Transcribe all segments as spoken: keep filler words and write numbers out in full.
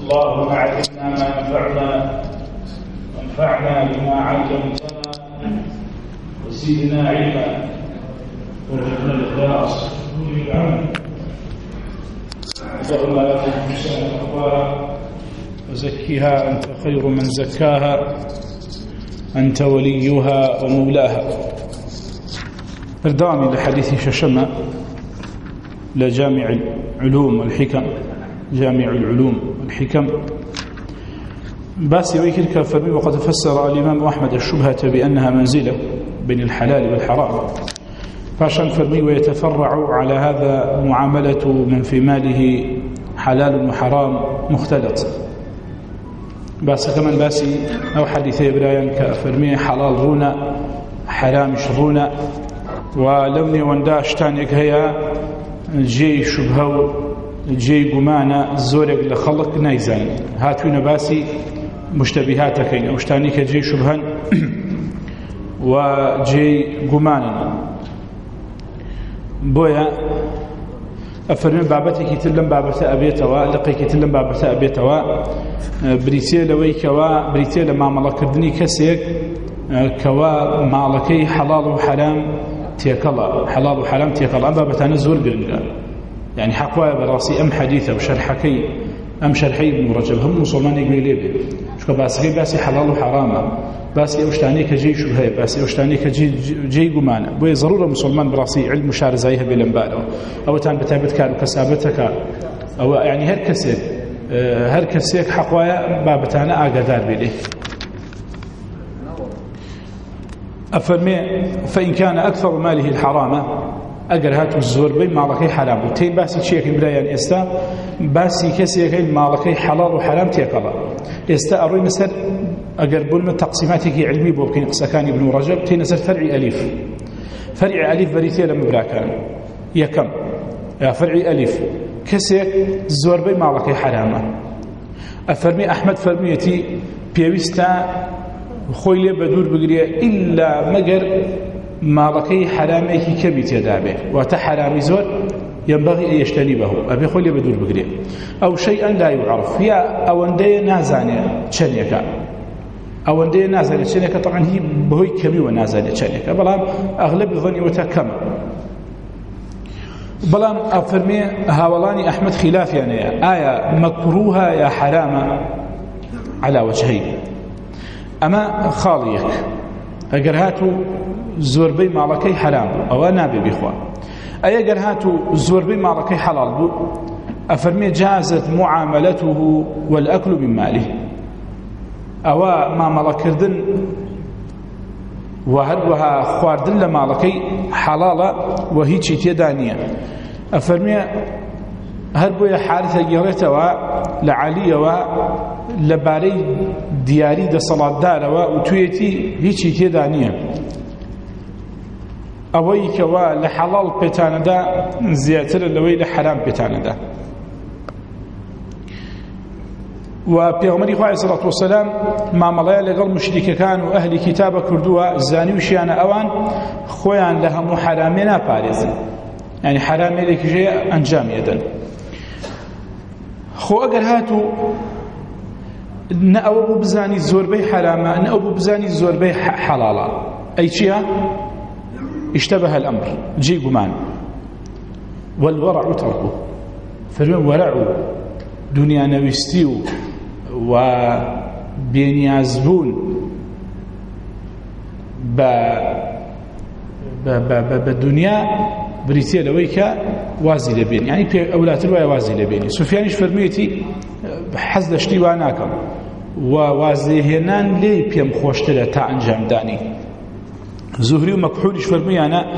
اللهم علمنا ما ينفعنا وانفعنا بما علمتنا وزدنا علما وارزقنا الإخلاص اللهم لا تنسى تقواها وزكها أنت خير من زكاها أنت وليها ومولاها. الدوام لحديث ششمة لجامع العلوم والحكم جامع العلوم والحكم باسي ويكلك فرمي وقد فسر الإمام أحمد الشبهة بأنها منزلة بين الحلال والحرام فعشان فرمي ويتفرع على هذا معاملة من في ماله حلال وحرام مختلط بس كمان باسي أو حديثي إبراهيم كفرمي حلال رونا حرام شرونا ولوني وانداشتانك هي جي شبهة جي قمانا زورك لخلق نايزان هاتوين باسي مشتبهاتكين أوشتانيك جي شبها وجي قمانا بويا أفرمي بابتك يتلم بابتا أبيتوا لقيك يتلم بابتا أبيتوا بريتيا لويكوا بريتيا لما ملكردني كسيك كوا مالكي حلال وحرام تيكلا حلال وحرام تيكلا أم بابتان زور قرنقا يعني حقوا براسي أم حديثة وشرحكي أم شرحي ابن رجب هم مسلمان يقول لي شكو باسي باسي حلال وحرام باسي أوشتاني كجي شبهة باسي أوشتاني كجي جي قمانة بوي ضرورة مسلمان براسي علم مشارزايها بلنبالو أو تان بتابت كارو كسابتك أو يعني هر كسيك هر كسيك حقوا بابتانا آقادار بليه أفرمي فإن كان أكثر ماله الحرام أجر هاتو الزور بين مالكي حرام تي باسي شيخ إبراهيم إستا باسي كسيكين مالكي حلال وحرام تيكلا إستا أروي مسر أجر بولم تقسيماتك علمي بوكين قسكان ابن رجب تي نسر فرعي أليف فرعي أليف بريتي لما براكان يكم يا فرعي أليف كسيك الزور بين مالكي حرام أفرمي أحمد فرميتي بيوستا خوي لي بدور بقريه الا مگر مالكي حرامي كبيت يدابه وتحرامي زور ينبغي ان يجتنبه ابي خوي لي بدور بقريه او شيئا لا يعرف يا اوندي نازانه تشنيكا اوندي نازانه تشنيكا طبعا هي بهوي كمي ونازانه تشنيكا بلام اغلب ظني وتكم بلام افرمي هاولاني احمد خلاف يعني ايه مكروهه يا حرام على وجهين أما خاليك أجر هاتو زوربي مالكي حرام أو نابي بإخوان أي أجر هاتو زوربي مالكي حلال بو أفرمي جازت معاملته والأكل من ماله أو ما ملكردن وهدوها خواردن لمالكي حلالة وهي تيدانية أفرمي هربو يا حارثة جريتوا لعليوا لباري دياري دا صلاة داروا وتويتي هيتشي تيدانية أويك وا لحلال بيتان دا زياتر لوي لحرام بيتان دا وبيغمري خواه صلى الله عليه وسلم ما ملايا لقل مشركة كانوا أهل كتاب كردوا زاني وشيانا أوان خويان لها محرامنا بارز يعني حرامي لك جاء أنجام يدا خو أقر هاتو نأو بزاني الزوربي حراما نأو بزاني الزوربي حلالا أي شيء اشتبه الأمر جي قمان والورع تركه فرمي ورعوا دنيا نوستيو وبينيازبون بالدنيا بريتيا لويكا وازي لبين يعني أولاد الرواية وازي لبين سفيانيش فرميتي حز لشتي واناكم ووازي هنان لي بيم خوشتر تا انجام داني زهري ومكحولش فرمي أنا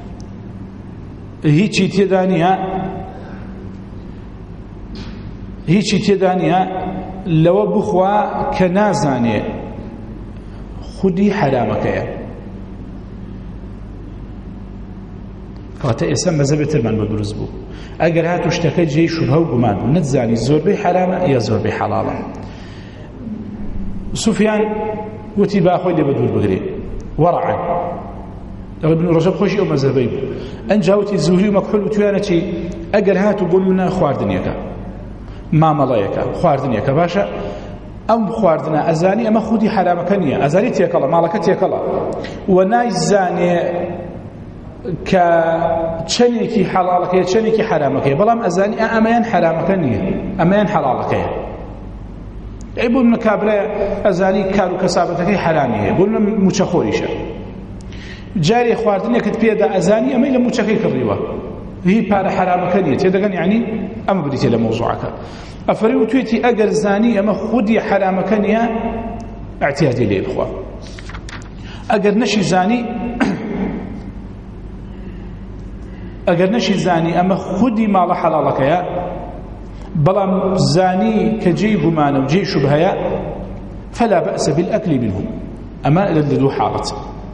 هيتشي تيدانيها هيتشي تيدانيها لو بخوا كنازاني خدي حرامك يا فاتا اسم مذهب ترمان بدرز بو اگر هاتو اشتكى جي شبهه وقمان نتزاني زور بي حرامه يا زور بي حلاله سفيان وتي باخوي لي بدور بغري ورعا ابن رجب خوشي او مذهبي ان جاوتي الزهري ومكحول وتيانتي اگر هاتو قول منا خوار دنياك مامەڵەیەکە خواردنێکە باشە ئەم خواردنە ئەزانی ئەمە خودی حرامەکە نییە ئەزانی تێکەڵە ماڵەکە تێکەڵە و نایزانێ کە چەندێکی حەڵاڵەکەیە چەندێکی حرامەکەیە بەڵام ئەزانی ئەمەیان حرامەکە نییە ئەمەیان حەڵاڵەکەیە ئەی بۆ منە کابرایە ئەزانی کار و کەسابەتەکەی حرامی هەیە بۆ منە موچەخۆریشە جارێ خواردنێکت پێدا ئەزانی ئەمەی لە موچەکەی کڕیوە هی پارە حرامەکە نییە تێدەگەن یعنی ئەمە بریتێ لە مۆزوعەکە ئەفەری و توێتی ئەگەر زانی ئەمە خودی حرامەکە نییە اعتیادی لێ بخوا ئەگەر نەشی زانی ئەگەر نەشی زانی ئەمە خودی ماڵە حەڵاڵەکەیە بەڵام زانی کە جێی گومانە و جێی شوبهەیە فلا بأس بالأكل منهم ئەمە لە دوو حاڵەت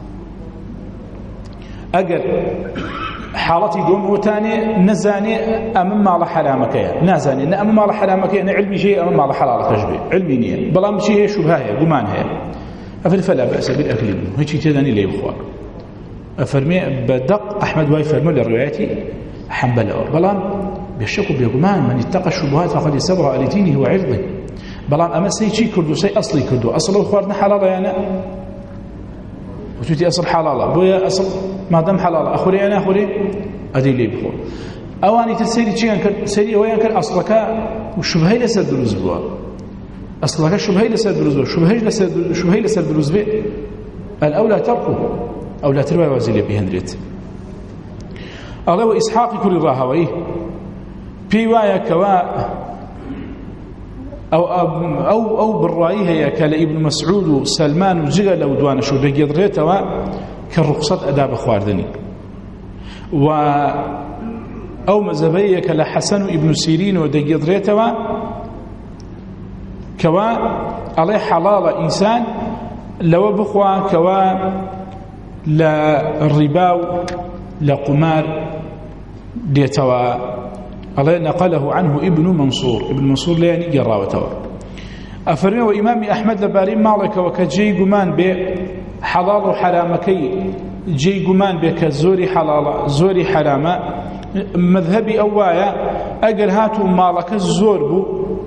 ئەگەر حاڵەتی دوم وتانێ نەزانێ ئەمە ماڵە حرامەکەیە نازانێ نە ئەمە ماڵە حرامەکەیە نە علمی ژێ ئەمە ماڵە حەڵاڵەکەش بێ علمی نییە بەڵام چی هەیە شوبهە هەیە گومان هەیە ئەفەر فلا بأس بالأكل منهم هیچی تێدانی لێ بخوا ئەفەرمێ بەدەق ئەحمەد وای فەرموو لە ڕوایەتی حەنبەلەوە بەڵام بێشەک و بێگومان من اتقى الشبهات فقد استبرأ لدينه وعرضه بەڵام ئەمە سەی چی کردو سەی ئەسڵی کردو ئەسڵ و خواردنە حەڵاڵە یانە وتوتی ئەسڵ حەڵاڵە بۆیە ئەسڵ مادەم حەڵاڵە ئەخورێ یان ناخورێ ئەدەی لێ بخۆ ئەوانی تر سەیری چیان کرد سەیری ئەوەیان کرد ئەسڵەکە شوبهەی لەسەر دروست بووە ئەسڵەکە شوبهەی لەسەر دروست بووە شوبهەی لەسەر شوبهەی لەسەر دروست بێ الأولى تركه أو لا تروى وزيلي بهندريت الله وإسحاق كل راهوي بيوايا كوا أو أو أو بالرأيه يا كلا ابن مسعود وسلمان وجل لو دوان شو بيجدريت وا كالرخصة أداب خواردني و أو مزبية كلا حسن ابن سيرين وديجدريت وا كوا عليه حلال إنسان لو بخوا كوا لا الربا لا قمار ديتوا الله نقله عنه ابن منصور ابن منصور لاني جراوتوا افرمي وامام احمد لباري مالك وكجي غمان به حلال وحرامكي جي غمان به كزوري حلال زوري حرامه مذهبي اوايا اجل هاتوا مالك الزور بو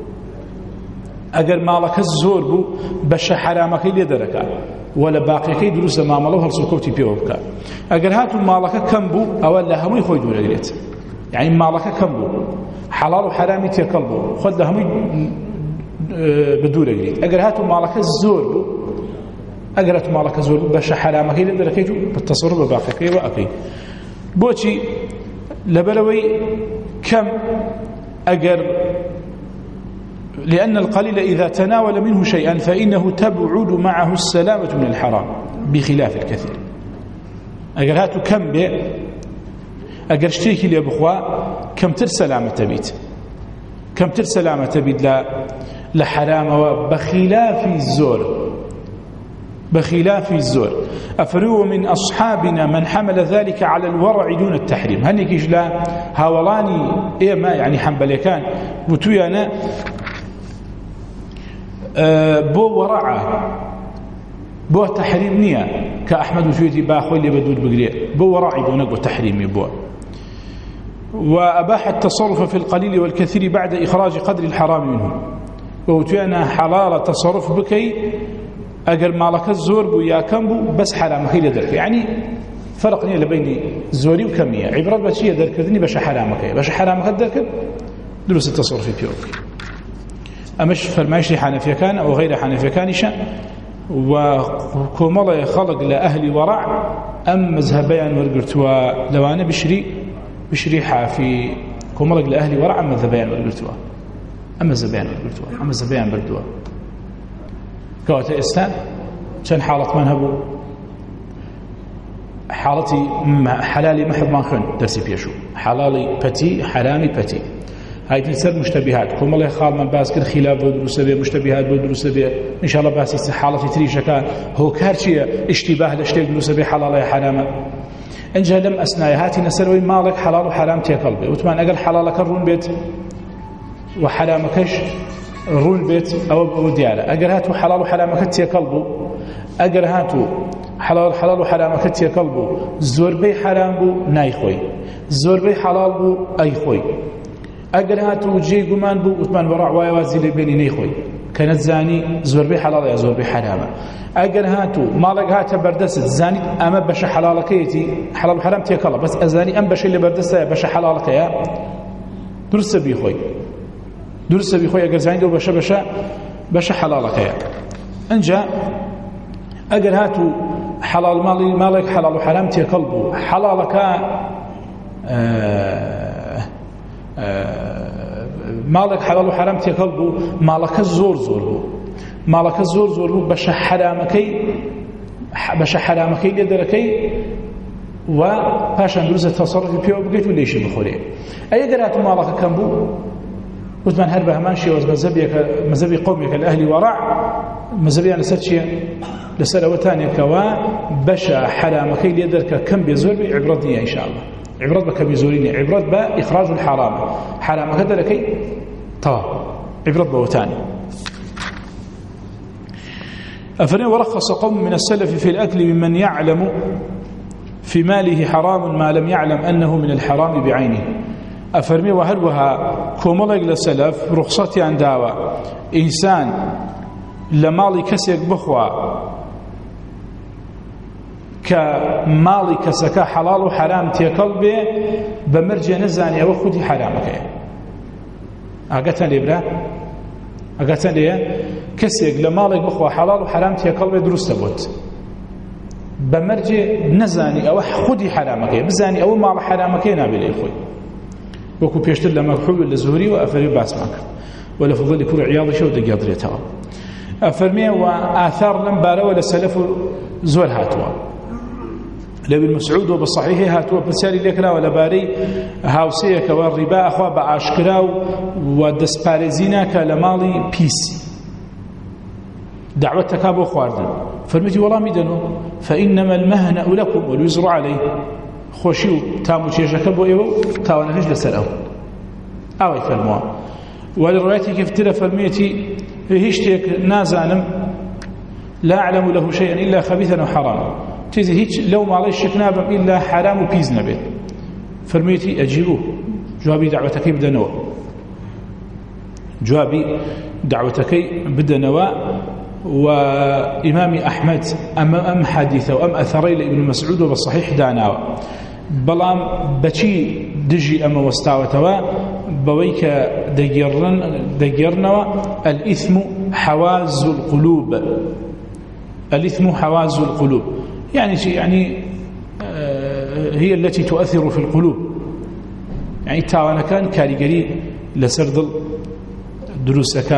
اجل مالك الزور بو بش حرامكي لدركه ولا باقي دروس ما عملوها السكوتي بيوبكا اگر هاتو مالك كم بو او لا همي خوي دور غريت يعني مالك كم بو حلال وحرام تيكلبو خد همي بدور غريت اگر هاتو مالك الزور بو اگر هاتو مالك الزور باش حرامك اللي دركيتو بالتصرف باقي واقي بوتي لبلوي كم اگر لأن القليل إذا تناول منه شيئا فإنه تبعد معه السلامة من الحرام بخلاف الكثير أقر هاتو كم بي أقر اشتيكي لي بخوا كم تر سلامة بيت كم تر سلامة بيت لا لحرام وبخلاف الزور بخلاف الزور أفروا من أصحابنا من حمل ذلك على الورع دون التحريم هنيك إجلا هاولاني إيه ما يعني حنبلي كان بتويانا بو ورعه بو تحريم نية كأحمد وشويتي باخوي اللي بدود بقريه بو ورعي بو نقو تحريمي بو وأباح التصرف في القليل والكثير بعد إخراج قدر الحرام منه وتوانا حلال تصرف بكي أقر مالك الزور بو يا كم بو بس حرام خيل درك يعني فرق نية بين زوري وكمية عبرة بشيء درك ذني بش حرامك بش حرامك درك دروس التصرف في بيوك أمش فرمايش حنفية كان أو غير حنفية كانشا وكوملا خلق لأهل ورع أم مذهبيان ورقرتوا لو أنا بشري بشري حافي كوملا لأهل ورع أم مذهبيان ورقرتوا أم مذهبيان ورقرتوا أم مذهبيان بردوا كوات إسلام كان حالة من هبو حالتي حلالي محض ما خن درسي بيشو حلالي بتي حرامي بتي هاي تنسر مشتبهات كم الله خال من باس كر خلاف ودروس به مشتبهات ودروس به ان شاء الله باس حالتي تريشه كان هو كارشي اشتباه لشتي دروس به حلال يا حرام ان جهدم اسناء هاتي نسروي مالك حلال وحرام تي قلبي وتمان اقل حلالك الرون بيت وحرامكش الرون بيت او دياله اقل هاتو حلال وحرامك تي قلبه اقل هاتو حلال حلال وحرامك تي قلبه زور بي حرام بو ناي خوي زور بي حلال بو اي خوي ئەگەر هاتوو جێی گومان بوو وتمان بەڕاع وایە وازی لێ بێنی نەیخۆی کە نەتزانی زۆربەی حەڵاڵە یا زۆربەی حەرامە ئەگەر هاتوو ماڵێک هاتە بەردەست زانیت ئەمە بەشە حەڵاڵەکەیەتی حەڵاڵ و حەرام تێکەڵە بەس ئەزانی ئەم بەشەی لە بەردەستە بەشە حەڵاڵەکەیە درستە بیخۆی درستە بیخۆی ئەگەر زانیت ئەو بەشە بەشە بەشە حەڵاڵەکەیە ئەنجا ئەگەر هاتوو حەڵاڵ ماڵی ماڵێک حەڵاڵ و حەرام تێکەڵ بوو حەڵاڵەکە ماڵێک حەڵاڵ و حەرام تێکەڵ بوو ماڵەکە زۆر زۆر بوو ماڵەکە زۆر زۆر بوو بەشە حەرامەکەی بەشە حەرامەکەی لێ دەرەکەی و پاشان دروستە تەسەڕوفی پێوە بگەیت و لێشی بخۆرێ ئەگەر هاتوو ماڵەکە کەم بوو وتمان هەر بە هەمان شێوەز مەزەبێکە مەزەبی قەومێکە لە ئەهلی وەڕع مەزەبیان لەسەر چییە لەسەر ئەوەتانێکەوە بەشە حەرامەکەی لێ دەرکە کەم بێ زۆر بێ عیبرەت نییە ئینشاءالله عبرت بكمي زوريني عبرت بإخراج الحرام حرام كذا لكي طبعا عبرت بوتاني أفرين ورخص قوم من السلف في الأكل ممن يعلم في ماله حرام ما لم يعلم أنه من الحرام بعينه أفرمي وهلوها كومولك للسلف رخصتي عن دعوة إنسان لمالي كسيك بخوة كمالي كسكا حلال وحرام تيكل به بمرجع نزاني أو خدي حرامك أقتن ليبرا أقتن ليه كسيك لمالك بخوا حلال وحرام تيكل به درست بوت بمرجع نزاني أو خدي حرامك بزاني أو مال حرامك نابل إخوي وكو بيشتر لما حول للزهري وأفري باسمك ولا فضل كل عياض شو دقيقة أفرمي وآثار لم بارا ولا سلف زور هاتوا لابن مسعود وبالصحيح هاتوا بسالي لكلا ولا باري هاوسيك والربا أخوا بأشكراو ودسبارزينا كلمالي بيس دعوة تكابو خواردن فرمتي والله ميدنو فإنما المهنأ لكم والوزر عليه خوشيو تامو تيجاكبو إيو تاوانكش لسرعو أوي فرموا ولروايتي كيف ترى فرميتي هيشتك نازانم لا أعلم له شيئا إلا خبيثا وحراما تيزي هيك لو ما عليه شكنابم إلا حرام وبيز نبي فرميتي أجيبوه جوابي دعوتك بدا نوا جوابي دعوتك بدا نوا وإمام أحمد أم, أم حديثة وأم أثري لابن مسعود وبالصحيح داناوا بلام بچي دجي أما واستاوتوا بويك دقيرن دقيرنوا الإثم حواز القلوب الإثم حواز القلوب يعني يعني آه هي التي تؤثر في القلوب يعني تاوانا كان كاريغري لسردل دروسك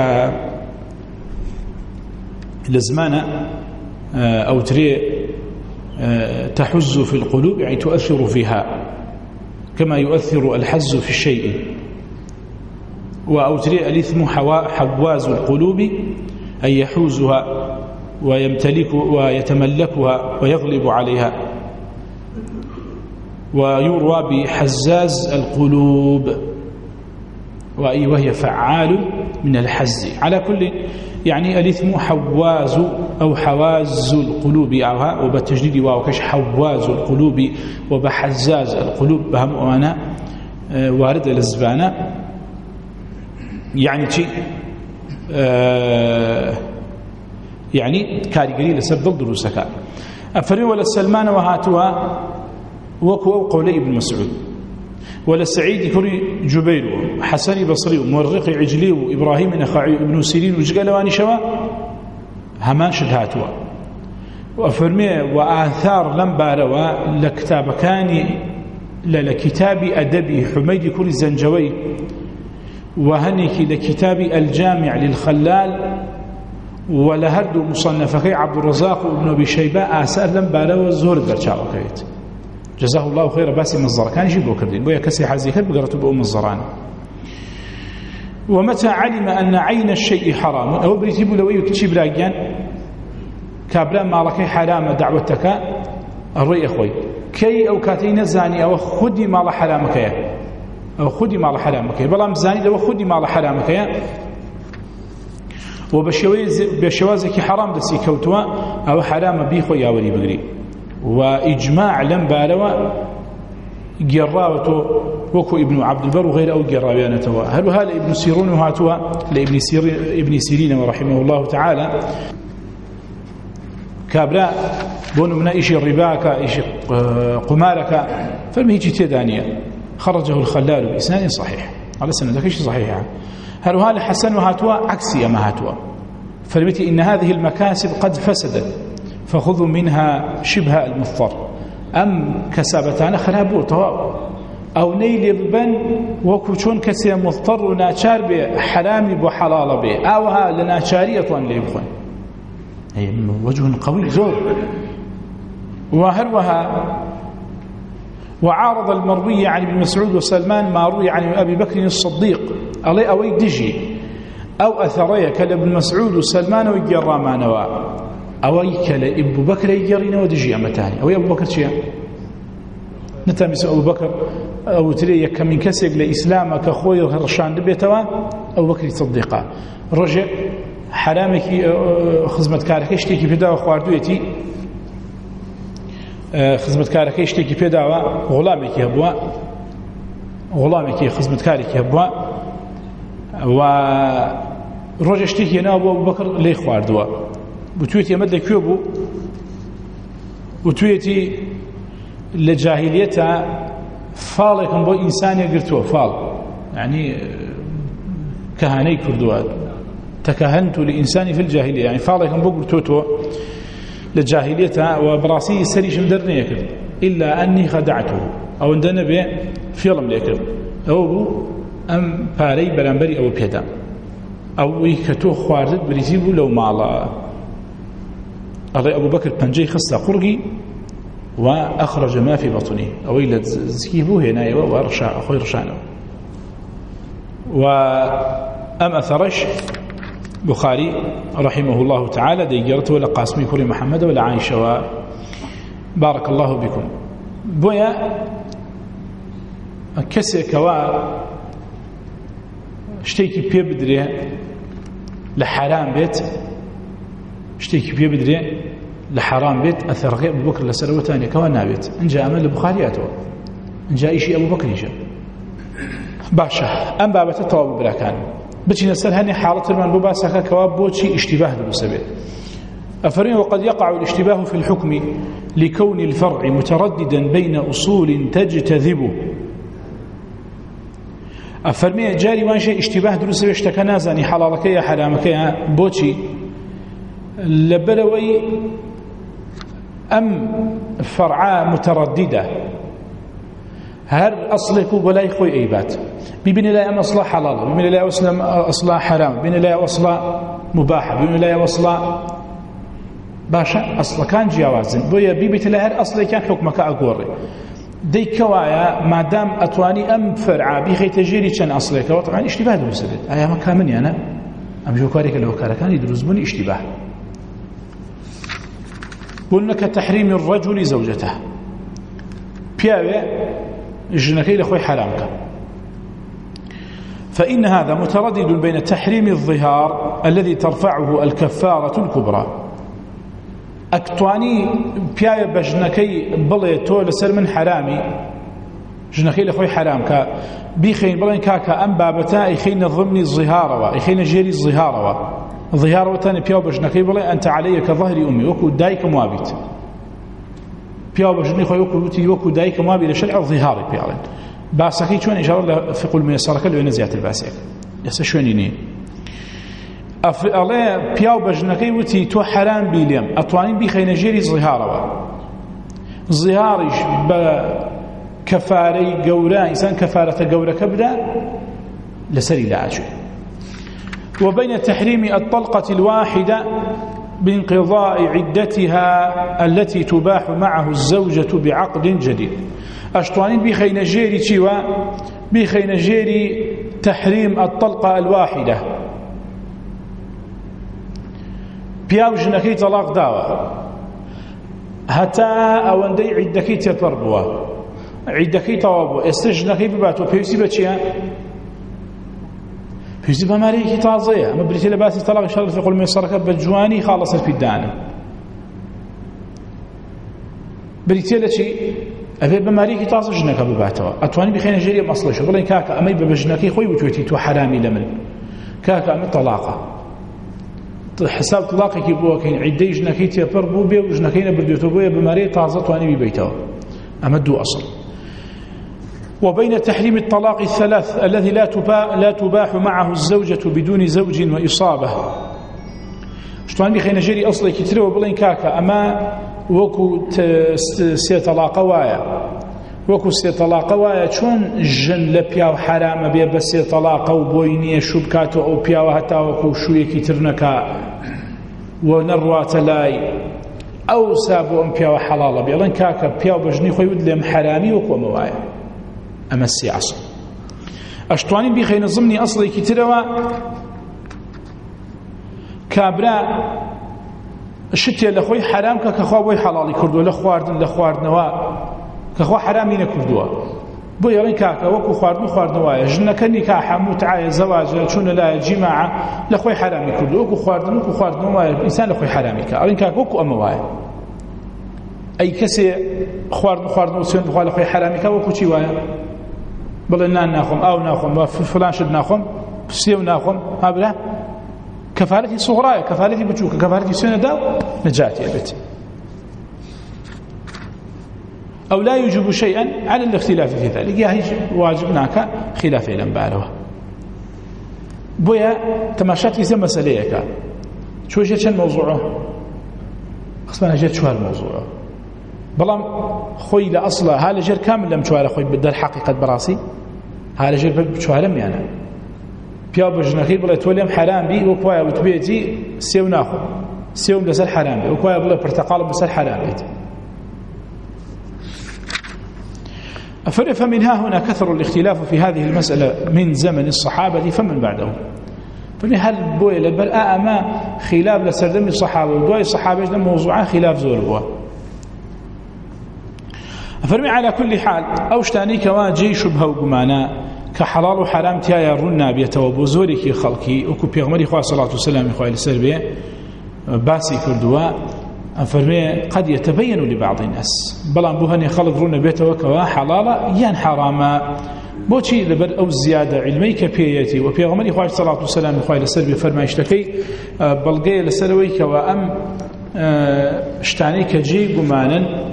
لزمانة آه أو تري آه تحز في القلوب يعني تؤثر فيها كما يؤثر الحز في الشيء وأوتري الإثم حواز القلوب أي يحوزها ويمتلك ويتملكها ويغلب عليها ويروى بحزاز القلوب وأي وهي فعال من الحز على كل يعني الإثم حواز أو حواز القلوب أو وبالتجديد وكش حواز القلوب وبحزاز القلوب بهم أنا وارد للزبانة يعني شيء آه يعني كاريغري لسبب دروسك أفري ولا سلمان وهاتوا وكو قولي ابن مسعود ولا سعيد كري جبير حسن بصري ومورق عجلي وإبراهيم نخعي ابن سيرين وجقلواني شوا همان شد هاتوا وأفرمي وآثار لم باروا لكتاب كاني لكتاب أدبي حميد كري الزنجوي وهنيك لكتاب الجامع للخلال ولهرد مصنفكي عبد الرزاق وابن أبي شيبة آثار لم باروا الزهر درشاوكيت جزاه الله خير باسي مصدر كان يجيبه كردين بويا كسي حازي كد بقرته بأم الزران ومتى علم أن عين الشيء حرام أو بريتيبو لو يكتشب راجيان كابلا مالكي حرام دعوتك الرأي أخوي كي أو كاتين زاني أو خدي مال حرامك أو خدي مال حرامك بلام زاني لو خدي مال حرامك وبشوازك حرام دسي كوتوا أو حرام بيخو يا ولي بقري وإجماع لم باروا جراوته وكو ابن عبد البر وغير أو جراويان توا هل هذا ابن سيرون وهاتوا لابن سيرين ابن سيرين رحمه الله تعالى كابرا بون من إيش الرباك إيش قمارك فالمهيجي تدانية خرجه الخلال بإسناد صحيح على سنة إيش صحيحة هل هذا حسن وهاتوا عكسي ما هاتوا فالمتي إن هذه المكاسب قد فسدت فخذوا منها شبه المضطر أم كسابتان خرابو طواب أو نيل ببن وكوشون كسي مضطر وناچار به حرامي بحلال به أو ها لناچارية اللي يبخون هي وجه قوي زور وهروها وعارض المروي عن ابن مسعود وسلمان ما روي عن أبي بكر الصديق علي أوي دجي أو أثريا كالابن مسعود وسلمان ويجرامانوا أوي كالابن بكر يجرين ودجي أمتاني أوي أبو بكر شيء نتامس أبو بكر أو تري كم من كسر لإسلام كخوي رشان دبيتوا أبو بكر صديقه رجع حرامك خدمت كارك اشتكي في دعوة خواردويتي خدمت كارك اشتكي في دعوة غلامك يهبوا غلامك خدمت كارك يهبوا ورجع اشتكي أنا أبو بكر لي خواردوا بتويتي مدل كيوبو بتويتي لجاهليتها فالكم بو إنسان يقرتوه فال يعني كهاني كردوات تكهنت لإنسان في الجاهلية يعني فالكم بو قرتوه لجاهليتها وبراسي سريش مدرني يكرد إلا أني خدعته أو اندنا به فيلم ليكرد أو أم باري برانبري أو بيدا أو يكتو خواردت بريزيبو لو مالا أرى أبو بكر بنجي خصة قرقي وأخرج ما في بطنه أو إلا زكيبوه هنا وأرشا أخوي رشانه وأم أثرش بخاري رحمه الله تعالى ديجرته ولا قاسمي كوري محمد ولا عائشة بارك الله بكم بويا كسي كوا اشتيكي بيه بدري لحرام بيت اشتيكي بيه بدري لحرام بيت أثر غير أبو بكر لسروة ثانية كوانا بيت إن جاء أمل البخارياته إن جاء إشي أبو بكر يجا باشا أم بابة الطواب براكان بتشي نسأل هني حالة المن بباسكا كواب بوتشي اشتباه دلوسبيل أفرين وقد يقع الاشتباه في الحكم لكون الفرع مترددا بين أصول تجتذبه أفرمي جاري وانشي اشتباه دلوسبيل اشتكنازاني حلالك يا حرامك يا بوتشي لبلوي أم فرعاء مترددة هل أصلك ولا يخوي أيبات ببين الله أم أصلا حلال ببين الله أصلا حرام ببين الله أصلا مباحة ببين الله أصلا باشا أصلا كان جوازن بويا بيبت الله هل أصلا كان حكمك أقوري دي كوايا ما دام أتواني أم فرعاء بيخي تجيري كان أصلك وطبعا اشتباه دو سبيل أيها ما كامني أنا أم جوكاريك لو كان يدرس بني اشتباه قلنا كتحريم الرجل زوجته بياوي جنكي لخوي حرامك فإن هذا متردد بين تحريم الظهار الذي ترفعه الكفارة الكبرى أكتواني بياوي بجنكي بليتو لسر من حرامي جنكي لخوي حرامك بيخين بلين كاكا أم بابتا يخين ضمن الظهار يخين جيري الظهار ظهار وتاني بياو بجنكي بلي أنت علي كظهر أمي وكو دايك موابت بياو بجنكي خوي وكو وتي وكو دايك موابت لشرع الظهار بيالين باسكي شون إن شاء الله في قول ميسرك لو نزيات الباسك يس شونيني أف الله بياو بجنكي وتي تو حرام بيليم أطوانين بيخين جيري ظهار ظهارش بكفاري قورا إنسان كفارة قورا كبدا لسري لا عجل وبين تحريم الطلقة الواحدة بانقضاء عدتها التي تباح معه الزوجة بعقد جديد أشطوانين بخين جيري تيوا بخين جيري تحريم الطلقة الواحدة بياو جنكي طلاق داوة هتا أوندي عدكي تطربوا عدكي طوابوا استجنكي بباتوا بيوسي بچيا بيوسي بماريكي تازية أما بريتي لباسي طلاق إن شاء الله في قول ميسرك بجواني خالص في الدانة بريتي لشي ئەبێ بەماریەکی تازە ژنەکە بباتەوە ئەتوانی بخێنە ژێری مەسڵەشە بڵێن کاکە ئەمەی بە ژنەکەی خۆی بتوێتی تۆ حرامی لە من کاکە ئەمە تەلاقە حساب تەلاقێکی بۆکەین عیدەی ژنەکەی تێپەڕ بوو بێ و ژنەکەی نەبردوێتەوە بۆیە بەماریە تازە توانی بیبیتەوە ئەمە دوو ئەسڵ. وبين تحريم الطلاق الثلاث الذي لا تباح, لا تباح معه الزوجة بدون زوج وإصابة شتوان بخينا جري أصلي كتير وبلين كاكا أما وكو سي طلاق وايا وكو سي طلاق وايا چون جن لبياو حرام بيا بس سي طلاق وبوينية شبكاتو أو بياو هتا وكو شوية كتير نكا ونروات لاي أو سابو أم بياو حلال بيلين كاكا بياو بجني خوي ودلم حرامي وكو موايا أما السي أصل أشتواني بيخين ضمني أصلي كتيروا كابرا شتي لخوي حرام كخوا بوي حلالي كردو لخواردن لخواردنوا كخوا حرامي نكردوا بوي غير كاكا وكو خواردن خواردنوا جنك نكاح متعه زواج شون لا جماعه لخوي حرامي كردو وكو خواردن وكو خواردنوا انسان لخوي حرامي كا غير كاكا وكو امواي اي كسي خواردن خواردن سن بخوا لخوي حرامي كا وكو چي وايا بلنا ناخم او ناخم فلان شد ناخم سيو ناخم هابلا كفارتي صغرى كفارتي بتشوك كفارتي سنة دا نجاتي أبتي أو لا يجب شيئا على الاختلاف في ذلك يعني واجبناك خلاف الانبارة بويا تماشات يسمى مسأليك شو جيت شن موضوعه خصنا جيت شو هالموضوع بلام خوي لأصله هالجر كامل لم شو خوي بدل حقيقة براسي هالجر بشو هالم يعني بیا بجنخی بله تولیم حرام بی و کویا بتبیتی سیو ناخو سیو لسر حرام بی و کویا بله پرتقال بسر حرام بی. فمنها هنا كثر الاختلاف في هذه المسألة من زمن الصحابة فمن بعدهم. فهل بوي لبل أما خلاف لسردم الصحابة ودواء الصحابة جدا موضوعا خلاف زور بوا. فرمي على كل حال أوشتاني كواجي شبه وقمانا كحلال وحرام تيايا رنا بيتوبو زوري خلقي وكو بيغمري خواه صلاة والسلام خواه لسربيه باسي كردوا فرمي قد يتبين لبعض الناس بلان بوهني خلق رنا بيتوكوا حلالا ين حراما بوشي لبر أو زيادة علمي كبيريتي وبيغمري خواه صلاة والسلام خواه لسربيه فرما اشتكي بلغي لسرويك وأم اشتاني كجي قمانا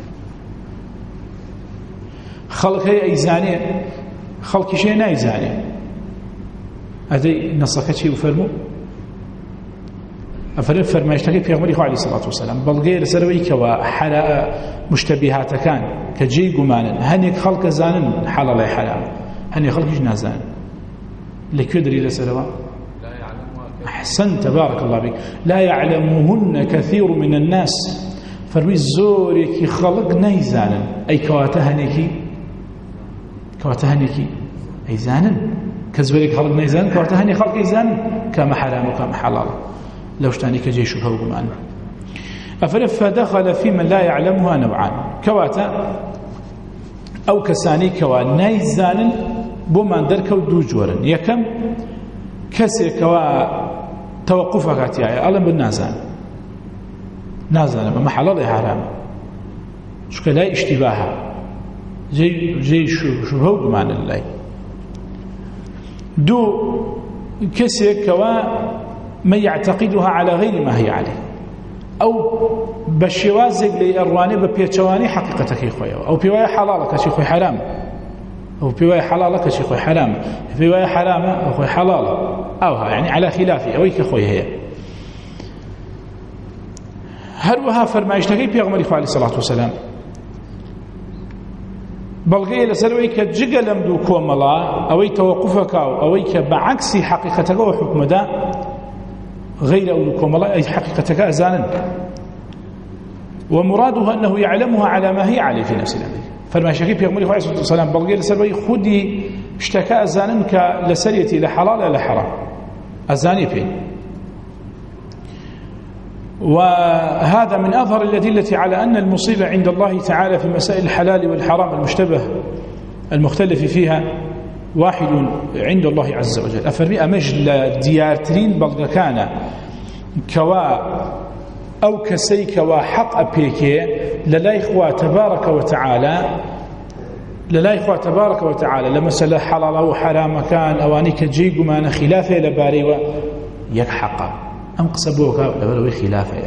خلقي أيزاني خلقي شيء نايزاني هذا نصك شيء وفرمو أفرم فرمايشتكي في غمري عليه الصلاة والسلام بلغير سرويك وحلا مشتبهات كان كجي قمانا هنيك خلق زانن حلال حرام هني خلق جنازان لك يدري لسروا أحسن تبارك الله بك لا يعلمهن كثير من الناس فرمي الزوريك خلق نايزانا أي كواتهنيكي كواتهنيكي أي زانن كزوريك خلق نايزان كواتهني خلق إيزان كما حرام وكما حلال لو اشتاني كجيش وهوغمان أفرف فدخل في من لا يعلمها نوعان كواتا أو كساني كوا نايزان بومان دركو دو جورن يكم كسي كوا توقفك اتياي ألم بالنازان نازان بما حلال حرام شكا لا اشتباها جي جي شو هو بمعنى الله دو كسي كوا ما يعتقدها على غير ما هي عليه أو بشوازق لأرواني ببيتشواني حقيقتك خويا أو بيوايا حلالك شي خوي حرام أو بيوايا حلالك شي خوي حرام بيوايا حرام أو خوي حلال أو يعني على خلافي أو كخوي هي هروها فرمايشتكي بيغمري عليه الصلاة والسلام بلغي لسروي كجيجا لمدو كوملا أو توقفك أو بعكس حقيقتك وحكم ده غير أولو كوملا أي حقيقتك أزانا ومراده أنه يعلمها على ما هي عليه في نفس الأمر فرما شكيب يقول عليه الصلاة والسلام بلغي لسروي خدي اشتكى أزانا كلسريتي لحلال لحرام أزاني فيه وهذا من أظهر الأدلة على أن المصيبة عند الله تعالى في مسائل الحلال والحرام المشتبه المختلف فيها واحد عند الله عز وجل أفرمي أمجل ديارترين بلغ كان كوا أو كسيك وحق أبيك للا إخوة تبارك وتعالى للا إخوة تبارك وتعالى لمسألة حلال أو حرام كان أوانيك جيق ما خلافه لباري ويك حقا أم قصبوك لبروي خلافه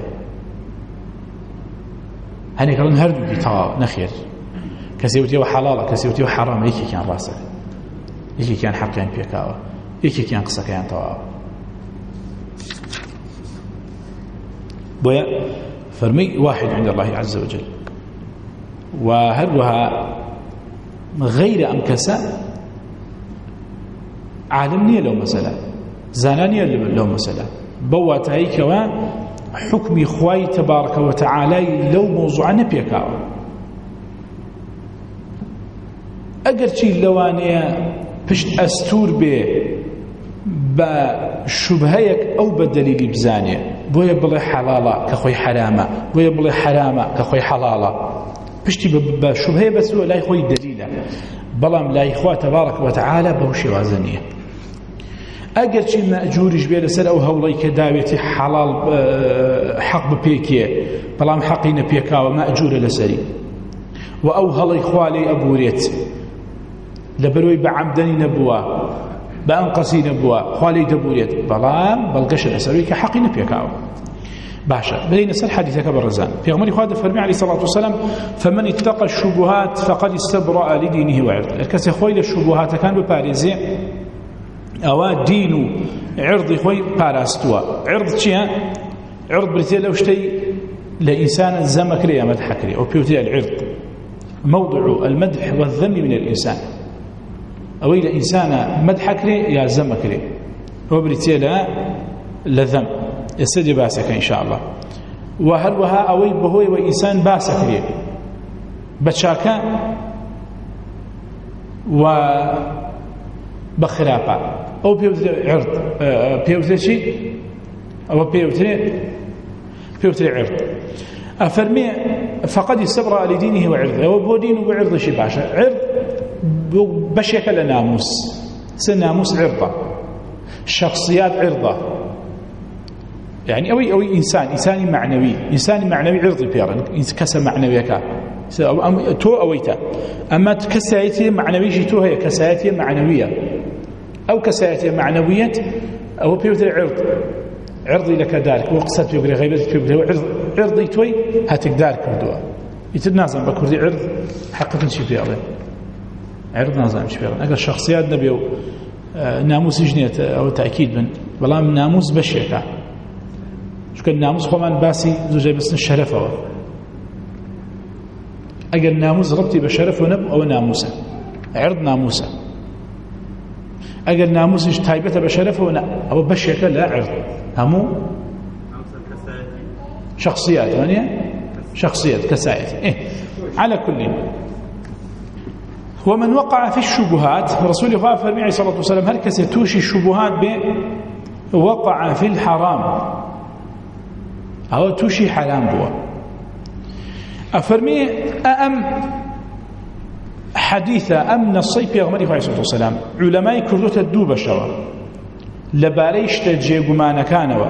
هني قالون هردو بيطاو نخير كسيوتي وحلال كسيوتي وحرام يكي كان راسه يكي كان حقيان بيكاوه يكي كان قصة كان طواو بويا فرمي واحد عند الله عز وجل وهروها غير أمكسة عالمني لو مسألة زانانية لو مسألة بواتهي كوا حكم خواي تبارك وتعالى لو موضوع نبيكاو اگر چی لوانية پشت استور به بشبهيك او بدليل بزانية بويا بلي حلالا كخوي حراما بويا بلي حراما كخوي حلالا پشتی بشبهه بس لا يخوي دليلا بلام لا يخوى تبارك وتعالى بوشي وازنية اگر چی مأجورش بيه لسر او هولي كداويتي حلال حق ببيكيه بلام حقي نبيكا ومأجور لسري و او هولي خوالي ابوريت لبروي بعمدني نبوا بأنقصي نبوا خوالي دبوريت بلام بلقش لسري كحقي نبيكا باشا بدينا نسأل حديثك بالرزان في غمر إخوة فرمي عليه الصلاة والسلام فمن اتقى الشبهات فقد استبرأ لدينه وعرضه الكسي خوي الشبهات كان بباريزي أو دين عرض خوي باراستوا عرض شيء عرض بريتيا لو شتي لإنسان زمك لي مدحك لي أو بيوتي العرض موضع المدح والذم من الإنسان أو إلى إنسان مدحك لي يا زمك لي هو بريتيا لا لذم يستجي باسك إن شاء الله وهل وها أوي بهوي وإنسان باسك لي بتشاكا و بخرافة أو بيوتري عرض بيوتري شيء أو بيوتري بيوتري عرض أفرمي فقد استبرأ لدينه وعرضه أو بودين وعرض شيء باشا عرض بشكل ناموس سناموس عرضه شخصيات عرضه يعني أوي أوي إنسان إنسان معنوي إنسان معنوي عرضي بيرن كسر معنوي كا تو أويته أما كسايتي معنوي شيء هي كسايتي معنوية أو كسايتي معنوية أو بيوتر عرض عرضي لك ذلك وقصت يقري غيبت يقري عرض عرضي توي هاتك ذلك كردوا يتنازم بكردي عرض حقا شيء بيرن عرض نازم شيء بيرن أقل شخصيات نبي ناموس جنيت أو تأكيد من والله من ناموس بشيكا شكل الناموس خمان باسي زوجي بسن الشرفة أجل الناموس ربطي بشرف ونب أو ناموسة عرض ناموسة أجل الناموس تايبته بشرف ونب أو بشيك لا عرض همو شخصيات يعني شخصيات كسائت إيه على كل ومن وقع في الشبهات رسول الله فرمي عليه الصلاة والسلام هل كستوشي الشبهات وقع في الحرام أو توشي حرام بوا أفرمي أم حديثة أم نصيب يا غمري عليه الصلاة والسلام علماء كردوة الدوبة شوا لباريش تجيب ما نكانوا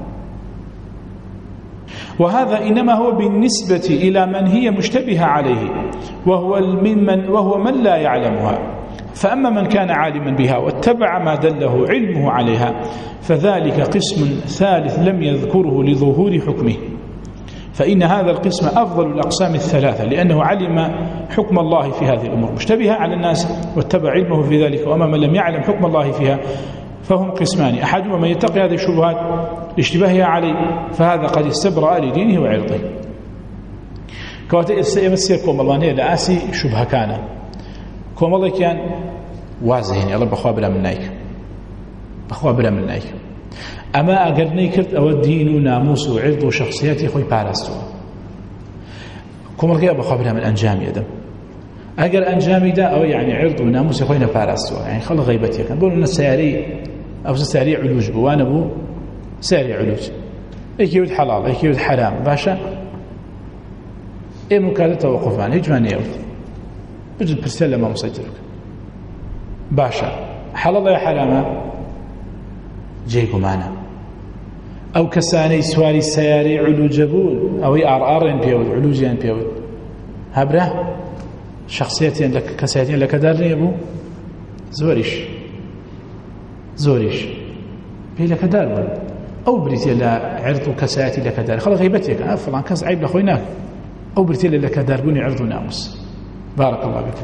وهذا إنما هو بالنسبة إلى من هي مشتبهة عليه وهو من وهو من لا يعلمها فأما من كان عالما بها واتبع ما دله علمه عليها فذلك قسم ثالث لم يذكره لظهور حكمه فإن هذا القسم أفضل الأقسام الثلاثة لأنه علم حكم الله في هذه الأمور مشتبهة على الناس واتبع علمه في ذلك وأما من لم يعلم حكم الله فيها فهم قسمان أحدهما من يتقي هذه الشبهات لاشتباهها عليه فهذا قد استبرأ لدينه وعرضه كواتا يمسيكم الله نير لآسي شبهة كان كوم الله كان وازهين الله بخوا بلا من نايك بخوا بلا من نايك أما أقر نيكرت أو الدين وناموس وعرض وشخصيات يخوي باراستوا كوم الله بخوا بلا من أنجام يدم أقر أنجامي دا أو يعني عرض وناموس يخوينا باراستوا يعني خلق غيبتي كان بقولوا أن السياري أو سياري علوج بوانا بو سياري علوج إيك يود حلال إيك يود حرام باشا إيه مكادة توقف عنه يجمعني يود بجد برسالة ما مسيطرك باشا حلال يا حرام جيكو معنا أو كساني سواري سياري علوجبون أو آر بيود علوجيان بيود هبره شخصيتين لك كساتين لك دارني أبو زوريش زوريش هي لك دار أو بريتي لا عرض كساتي لك دار خلاص غيبتك أه فلان كاس عيب لخويناك أو بريتي لك دار بني عرض ناموس بارك الله بك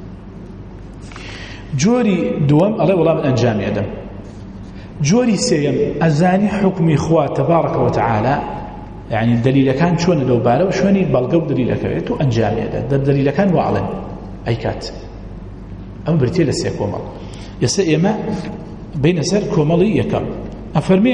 جوري دوام الله والله من أنجام أدم جوري سيم أزاني حكم إخوة تبارك وتعالى يعني الدليل كان شون لو باله وشوني بالقو دليل كان أنجام أدم الدليل كان وعلن أي كات أم بريتي لسه كومل يسيما بين سر كوملي يكم أفرمي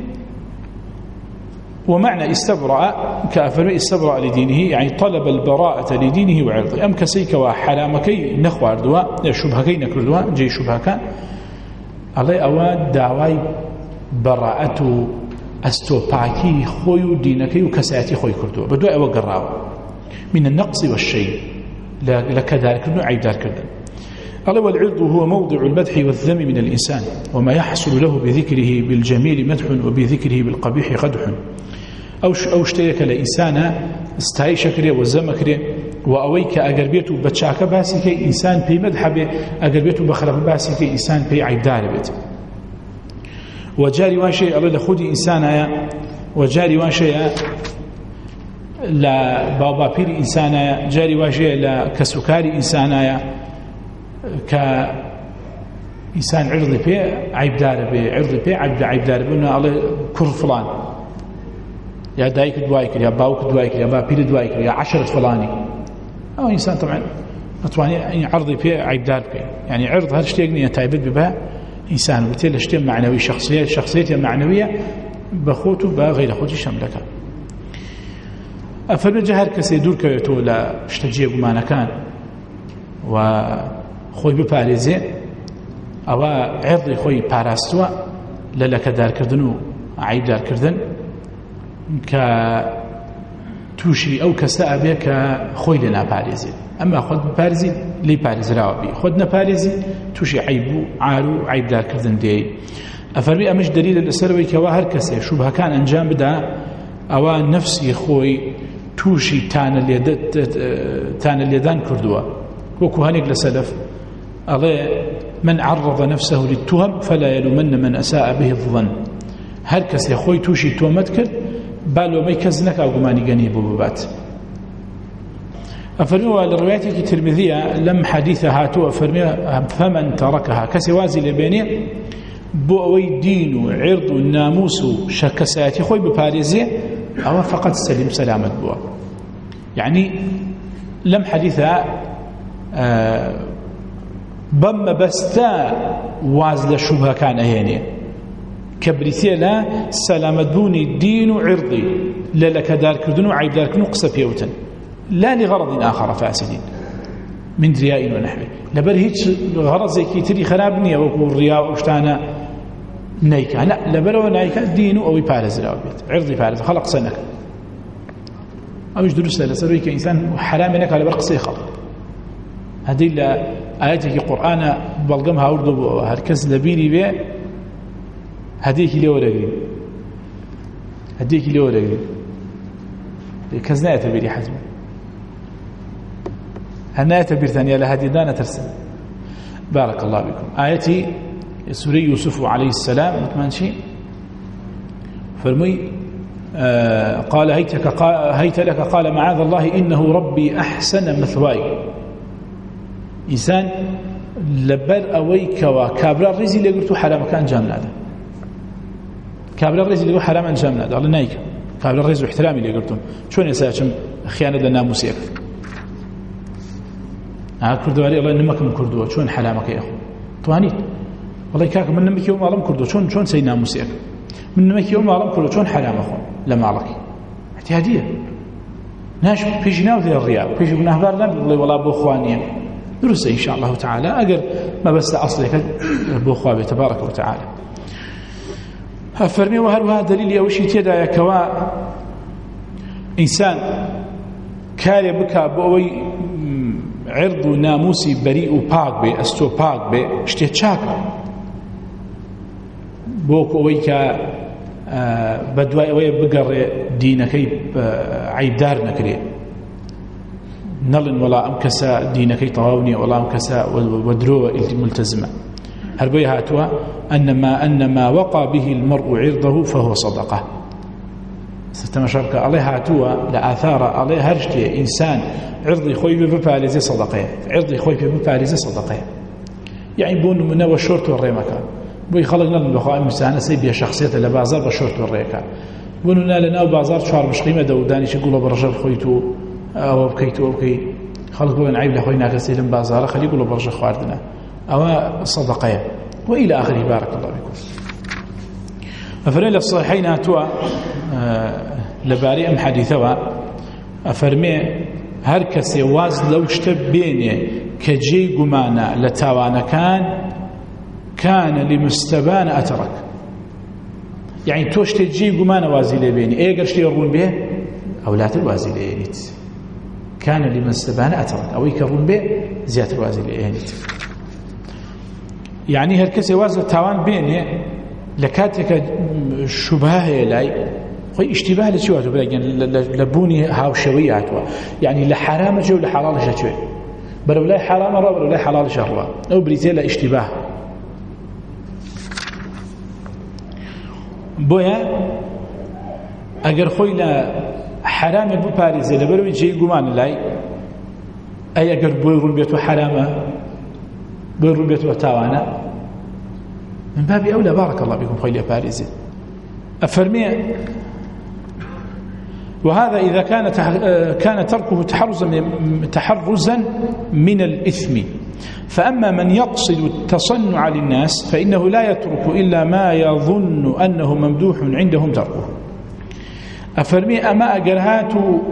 ومعنى استبرأ كأفرمي استبرأ لدينه يعني طلب البراءة لدينه وعرضه أم كسيك وحرامكي نخوى أردوا شبهكي نكردوا جي شبهكا الله أواد دعواي براءة استوباكي خوي دينكي وكساتي خوي كردوا بدو أواد قراوا من النقص والشيء لكذلك نوع عيب ذلك الله والعرض هو موضع المدح والذم من الإنسان وما يحصل له بذكره بالجميل مدح وبذكره بالقبيح قدح أو أو اشترك الإنسان استعي شكره وزم كره وأويك أقربيته بتشاك باسك إنسان في مدح به أقربيته بخرب باسك إنسان في عيب داربت وجاري واشي الله لخودي إنسان وجاري واشي لا بابا بير إنسان جاري واشي لا كسكاري إنسان كإنسان عرضي بي عيب داربه عرضي بي عيب داربه إنه الله كر فلان يا دايك دوايك يا باوك دوايك يا بابير دوايك يا عشرة فلاني أو إنسان طبعا أتواني يعني عرضي فيه عيب دار فيه يعني عرض هالشتيقني تايبت بها إنسان وبالتالي اشتيق معنوي شخصية شخصيته معنوية بخوته بغير خوته شملك أفرجه هركسي دور كيتو لا اشتجيه بمانا كان وخوي بباريزي أو عرضي خوي باراستوا للك دار كردنو عيب دار كردن كتوشي أو كسأبه كخوي لنا باريزي أما خود باريزي لي باريز راوبي خودنا باريزي توشي عيبو عارو عيب دار كردن دي أفرمي أمش دليل الأسروي كواهر كسي شبه كان أنجام بدا أو نفسي خوي توشي تان اليد تان اليدان كردوا وكو هنيك لسلف الله من عرض نفسه للتهم فلا يلومن من أساء به الظن هر كسي خوي توشي تومت كرد بالو ما يكزنك أو قماني قنيبه ببات أفرموا للروايات الترمذية لم حديثها هاتوا أفرموا فمن تركها كسوازي لبيني بوأوي دين عرض الناموس شكساتي خوي بباريزي أو فقط سليم سلامة بوا يعني لم حديثها آه بم بستا وازل شبه كان أهيني كبريتي لا سلامة بوني دين وعرضي لك دار كردن وعيب دار كردن قصة بيوتن لا لغرض آخر فاسدين من رياء ونحوه لبر هيك غرض زي كيتري خرابني أو الرياء وشتانا نايكا لا لبر نايكا دين أو يبارز راوبيت عرضي بارز خلق سنك أو يجدرس لسروي كإنسان حرام لك على برقصي خلق هذه آياتك القرآن بلغمها أردو هركز لبيني بيه هديك لي ورقرين هديك لي ورقرين كزنا يتبيري حزم هنا يتبير ثانية لهدي دانا ترسل بارك الله بكم آياتي سوري يوسف عليه السلام كمان شيء فرمي آه قال هيتك قال هيت لك قال معاذ الله إنه ربي أحسن مثواي إنسان لبر أويك وكابرا الرزي اللي قلتوا حرام كان جامل هذا كابل الرئيس اللي هو حرام أنجامنا ده الله نايك كابل الرئيس واحترامي اللي قلتم شون يساعدهم خيانة لنا موسيقى ها كردوا علي الله إنما كردوا شون حرامك يا أخو توانيت والله كاك من نمك يوم عالم كردوا شون شون سينا موسيقى من نمك يوم عالم كردوا شون حرام أخو لما عليك احتيادية ناش بيجنا وذي الرياء بيجي بناه بارنا بالله ولا بأخوانيا درس إن شاء الله تعالى أجر ما بس أصلك بأخوابه تبارك وتعالى فرمي وهذا دليل يوشي تيدا يكوا إنسان كاري بكا بوي عرض ناموسي بريء باق بي استو باق بي اشتي تشاك بوك ويكا بەدوای ئەوەیە بگەڕێ دینەکەی عیبدار نەکرێ نەڵن وەڵا ئەم کەسە دینەکەی تەواو نییە وەڵا ئەم کەسە وەدرۆوە ملتزمە هەر بۆی هاتووە ئەنما ئەنما وەقع به المرء عرضه فهو صدقة تەماشا بکە ئەڵێ هاتووە لە ئاثارە ئەڵێ هەر شتێ ئینسان عرضی خۆی پێ بپارێزێ سەدەقەیە عرضی خۆی پێ بپارێزێ سەدەقەیە یعنی بۆ نمونەوە شۆرت و ڕێمەکە بۆی خەڵک نەڵن بەخوا ئەم ئینسانە سەی بێشەخسیەتە لە بازار بە شۆرت و ڕێەکە بۆ نمونە لە ناو بازار چوار مشقیمە دە و دانیشە گوڵە بەڕژە بخۆیت و ئەوە بکەیت و بکەیت خەڵک بڵێن عیب لە خۆی ناکەسێ لەم بازارە خەلی گوڵە بەڕژە خواردنە ئەوە سەدەقەیە وإلى آخره بارك الله بكم أفرمي للصحيحين هاتوا لباري أم حديثوا أفرمي هركس واز لو اشتبيني كجي قمانا لتاوانا كان كان لمستبان أترك يعني توشت جي قمانا وازي لبيني ايه قرشت يرون به أو لا تلوازي لينيت كان لمستبان أترك أو يكرون به زيادة الوازي لينيت يعني هركسي واز لتاوان بيني لكاتك شبهه لاي خوي اشتباه لشي واتو بلاقين لبوني هاوشويه هاتوا يعني لحرام جو لحلال شتوي برو لا حرام رو برو لا حلال شهر او بريتي لا اشتباه بويا اگر خوي لا حرام بو باريز لبرو جي غمان لاي اي اگر بو ربيتو حرامه بو ربيتو تاوانا من باب أولى بارك الله بكم خيل باريزي أفرمي وهذا إذا كان كان تركه تحرزا من تحرزا من الإثم فأما من يقصد التصنع للناس فإنه لا يترك إلا ما يظن أنه ممدوح عندهم تركه أفرمي أما أجرهات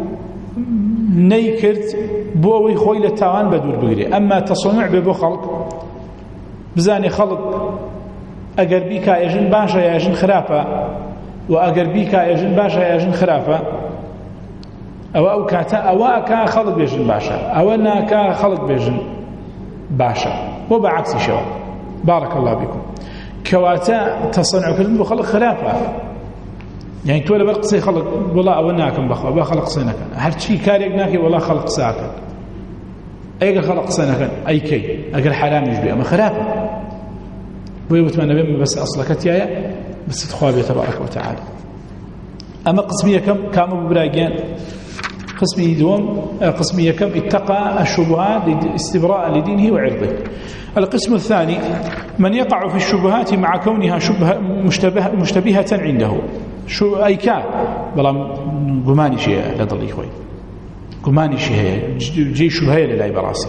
نيكرت بوي خويل التوان بدور بغري أما تصنع ببو خلق بزاني خلق ئەگەر بیکا ئێژن باشە یاژن خراپە و ئەگەر بیکا ئێژن باشە یاژن خراپە ئەوە ئەو کاتە ئەوە ئەکا خەڵک بێژن باشە ئەوە ناکا خەڵک بێژن باشە بۆ بەعەکسیشەوە بارك الله بكم کەواتە تەسەنعکردن بۆ خەڵک خراپە یعنی تۆ لەبەر قسەی خەڵک وەڵا ئەوە ناکەم بەخوا با خەڵک قسە نەکەن هەرچی کارێک ناکەی وەڵا خەڵک قساکەن ئەگەر خەڵک قسە نەکەن ئەیکەی ئەگەر حرامیش بێ ئەمە خراپە ويوتمنى بهم بس أصلك تيايا بس تخوابي تبارك وتعالى أما قسمية كم كامل براجان قسمي دوم قسمية كم اتقى الشبهات استبراء لدينه وعرضه القسم الثاني من يقع في الشبهات مع كونها شبهة مشتبه مشتبهة عنده شو أي كان بلا قماني شيء لضل إخوي قماني شيء جي شبهة لله براسي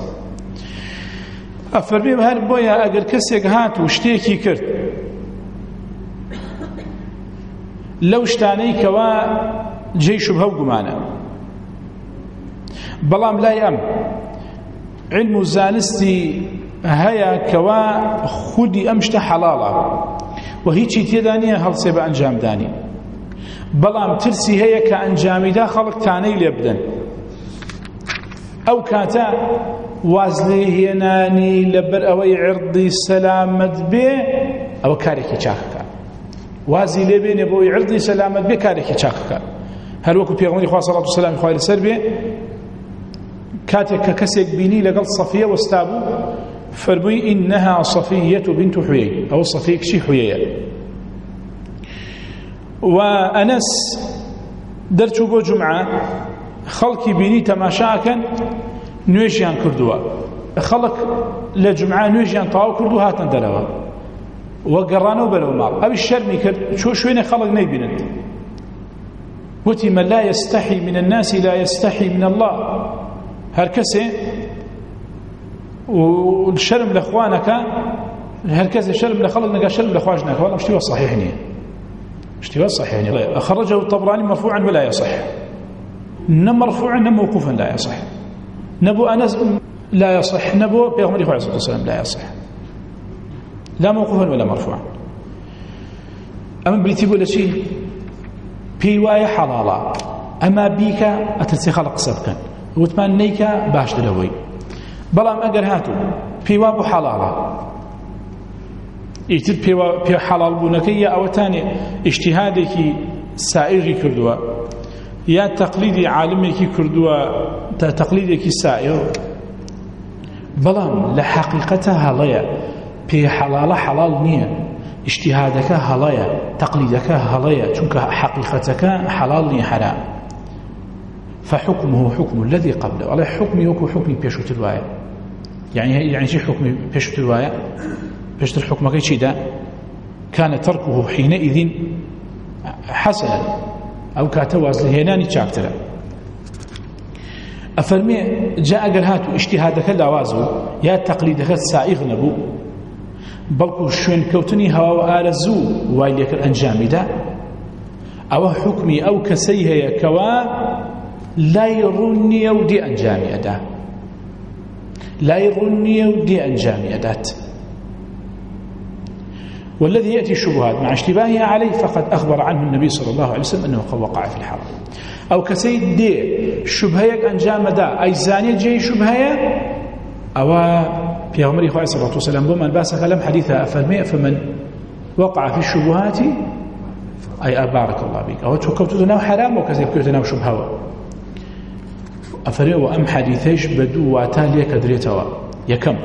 أفرمي بهر بويا أجر كسيك هات وشتيكي كرت لو اشتاني كوا جي شبهه وقمانه بلام لا يأم علم الزانستي هيا كوا خودي أمشت حلالا وهيتشي تيدانية هل سيبا أنجام داني بلام ترسي هيا كأنجامي دا خلق تاني ليبدن أو كاتا وازلي هيناني لبر أوي عرضي سلامت بي أو كاريكي چاككا وازي لبين بوي عرضي سلامت بي كاريكي چاككا هل وكو بيغمري خواه صلى الله عليه وسلم خواه لسر بي كاتك كسيك بيني لقل صفية واستابو فرمي إنها صفية بنت حيي أو صفية كشي حيي وأنس درتو بو جمعة خلقي بيني تماشاكا نوێژیان کردووە خەڵک لە جمعە نوێژیان تەواو کردو هاتن دەرەوە وە گەڕانەوە بەرەو ماڵ ئەویش شەرمی کرد چۆ شوێنێ خەڵک نەیبینن وتی من لا يستحي من الناس لا يستحي من الله هەر کەسێ و شەرم لە خوا نەکا هەر کەسێ شەرم لە خەڵک نەکا شەرم لە خواش نەکا وەڵام شتیوە صحیح نییە شتیوە صحیح نییە أخرجه الطبراني مرفوعا ولا يصح نم مرفوعا نم موقوفا لا يصح نبو أنس لا يصح نبو بيغمري عليه الصلاة والسلام لا يصح لا موقوفا ولا مرفوعا أما بريتي ولا شيء بيوايا حلالا أما بيكا أتتسي خلق صدقا وتمان نيكا باش دلوي بلام أقر هاتو بيوابو حلالا ئیتر پێ حەڵال بوونەکەی یا ئەوەتانێ ئیجتیهادێکی سائغی کردووە یا تەقلیدی عالمێکی کردووە تا تەقلیدێکی سائغ بەڵام لە حەقیقەتە هەڵەیە پێ حەڵالە حەڵال نییە ئیجتیهادەکە هەڵەیە تەقلیدەکە هەڵەیە چونکە حەقیقەتەکە حەڵال نییە حرام فحكمه حكم الذي قبله على حكمي وكو حكمي بيشوت الواية يعني يعني شي حكمي بيشوت الواية بيشوت الحكم كي شي ده كان تركه حينئذ حسنا أو كاتواز هناني شاكترا أفرمي جاء قرهاتو اجتهادك اللوازو يا تقليدك السائغ نبو بلكو شوين كوتني هوا وآرزو وايليك الأنجام ده أو حكمي أو كسيه كوا لا يرني ودي أنجامي أداة لا يرني ودي أنجامي أداة والذي يأتي الشبهات مع اشتباهها عليه فقد أخبر عنه النبي صلى الله عليه وسلم أنه قد وقع في الحرام أو كسيد دي شبهيك أنجام أداة أي زانية جاي شبهية أو في عمره عليه الصلاة والسلام بمن باس كلام حديثها أفرمي فمن وقع في الشبهات أي أبارك الله بك أو تكوتنا حرام وكذلك كوتنا شبهة أفريو أم حديثيش بدو واتاليك دريتوا يكم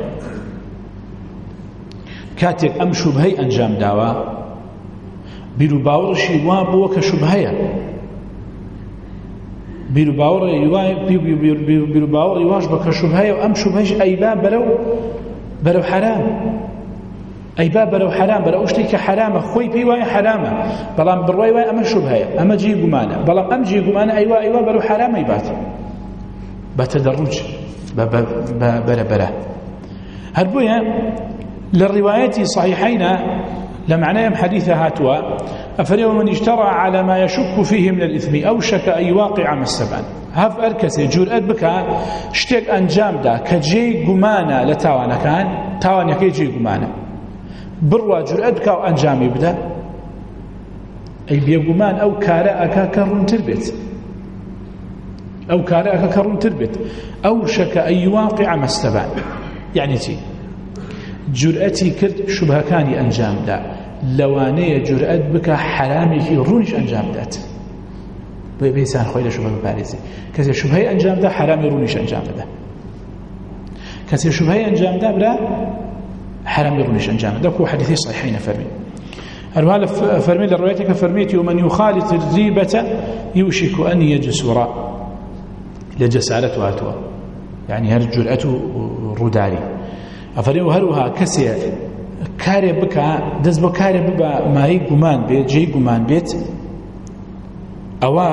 كاتك أم شبهي أنجام داوا بيرو باورشي وابو كشبهية بيرو باور يواي بيرو باور يواش بكشبهية وأم شبهيش أي باب بلو بلو حرام أي باب بلو حرام بلو أشتيك حرام خوي بيواي حرامة بلام برواي واي أما شبهية أما جي قمانة بلام أم جي قمانة أيوا أيوا بلو حرام أيبات بتدرج بلا بلا هربويا للروايات صحيحين لمعناهم حديث هاتوا أفريو من اشترى على ما يشك فيه من الإثم أوشك أن يواقع مسبعا هف أركسي جرأت بك اشتك أنجام دا كجي قمانا لتاوانا كان تاوانا كي جي قمانا بروا جرأت بك أنجام يبدأ أي بيقمان أو كاراء كارون تربت أو كارأك كرون تربت أوشك أن يواقع ما استبان يعني تي جرأتي كرت شبه كاني أنجام دا لواني جرأت بك حرامي رونش أنجام دات بيسان خويلة شبه باريزي كسي شبهي أنجام دا حرامي رونش أنجام دا كسي شبهي أنجام دا بلا حرامي رونش أنجام دا كو حديثي صحيحين فرمي الوالد فرمي للروايتك فرميتي ومن يخالط الريبة يوشك أن يجسر لجسالته هاتوا يعني هر جرأته رداري أفريو هروها كسي كاري بكا دز بكاري ببا ماي قمان بيت جي قمان بيت أوا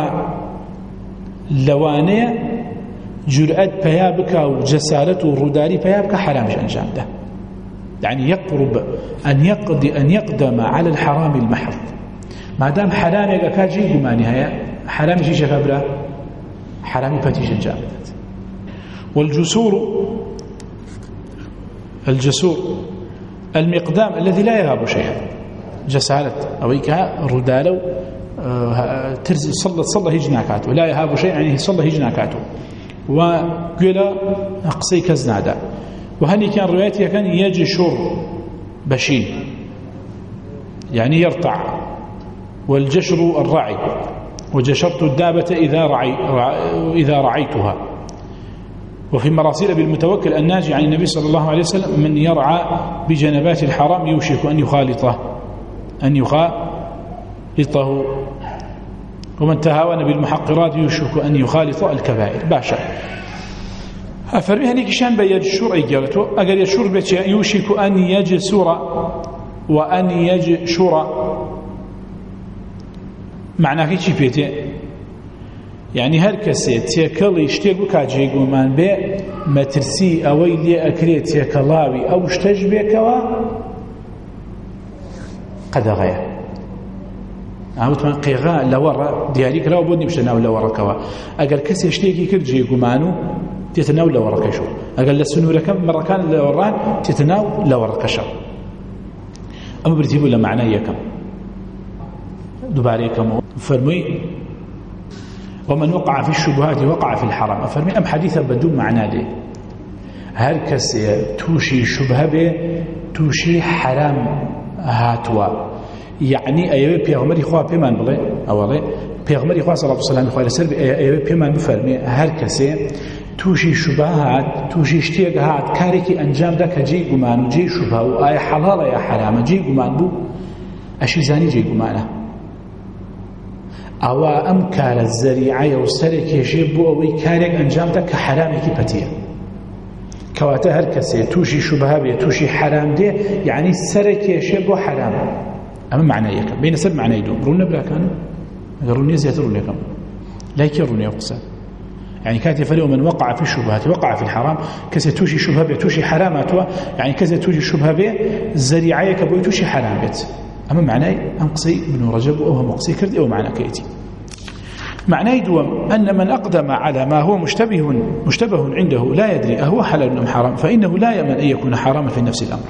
لوانية جرأت بيا بكا وجسالته رداري بيا بكا حرامش أنجام ده يعني يقرب أن يقضي أن يقدم على الحرام المحض ما دام حرامي كاجي قماني هيا حرامي شي شكابرا حرامي فتيش الجامدات والجسور الجسور المقدام الذي لا يهاب شيئا جسالة أويكا ردالو ترزي صلى صلى هجناكاته لا يهاب شيئا يعني صلى هجناكاته وقال أقصي كزنادا وهني كان روايتي كان يجشر بشين يعني يرتع والجشر الرعي وجشرت الدابة إذا, رعي إذا رعيتها وفي مراسيل بالمتوكل الناجي عن النبي صلى الله عليه وسلم من يرعى بجنبات الحرام يوشك أن يخالطه أن يخالطه ومن تهاون بالمحقرات يوشك أن يخالط الكبائر باشا أفرمي هنيك شان بيجشر أي قالته أقل يجشر بيتش يوشك أن يجسر وأن يجشر معناه كي بيتي يعني هر كسي تيكل يشتيق كاجي قومان بي مترسي أوي لي أكري تيكلاوي أو اشتج بيكوا قد غير عاوتمان قيغا لورا دياريك راو بودني بشتناو لورا كوا أقل كسي يشتيقي كرجي قومانو تتناو لورا كشو أقل لسنورة كم مرة كان لوران تتناو لورا كشو أما برتيبوا لمعنى يكم دوباره كم فرمي ومن وقع في الشبهات وقع في الحرام أفرمي أم حديثة بدون معنى دي هر كسي توشي شبهة به توشي حرام هاتوا يعني أيوة بيغمري خوا بيمان بلي أولي بيغمري خوا صلى الله عليه وسلم خواه لسر أيوة بيمان بفرمي هر كسي توشي شبهات توشي اشتياقات كاريكي أنجام دا كجي قمان جي شبه وآية حلال يا حرام جي قمان بو أشي زاني جي قمانه أو أم كار الزريعة وسرك يجيب أو كارك أنجام دا كحرامي كبتيه كواتا هر كسي توشي شبهه بي توشي حرام دي يعني سرك يجيب حرام أما معنى يكم بين سر معنى يدوم رونا بلا كانوا روني زيادة روني كم لا يكروني يقصد يعني كانت يفرق من وقع في الشبهات وقع في الحرام كسي توشي شبهه بي توشي حراماتوا يعني كسي توشي شبهه بي الزريعة كبوي توشي حرام بيت أما معنى أنقصي ابن رجب أو مقصي كرد أو معنى كيتي معنى دوم أن من أقدم على ما هو مشتبه مشتبه عنده لا يدري أهو حلال أم حرام فإنه لا يمن أن يكون حراما في نفس الأمر.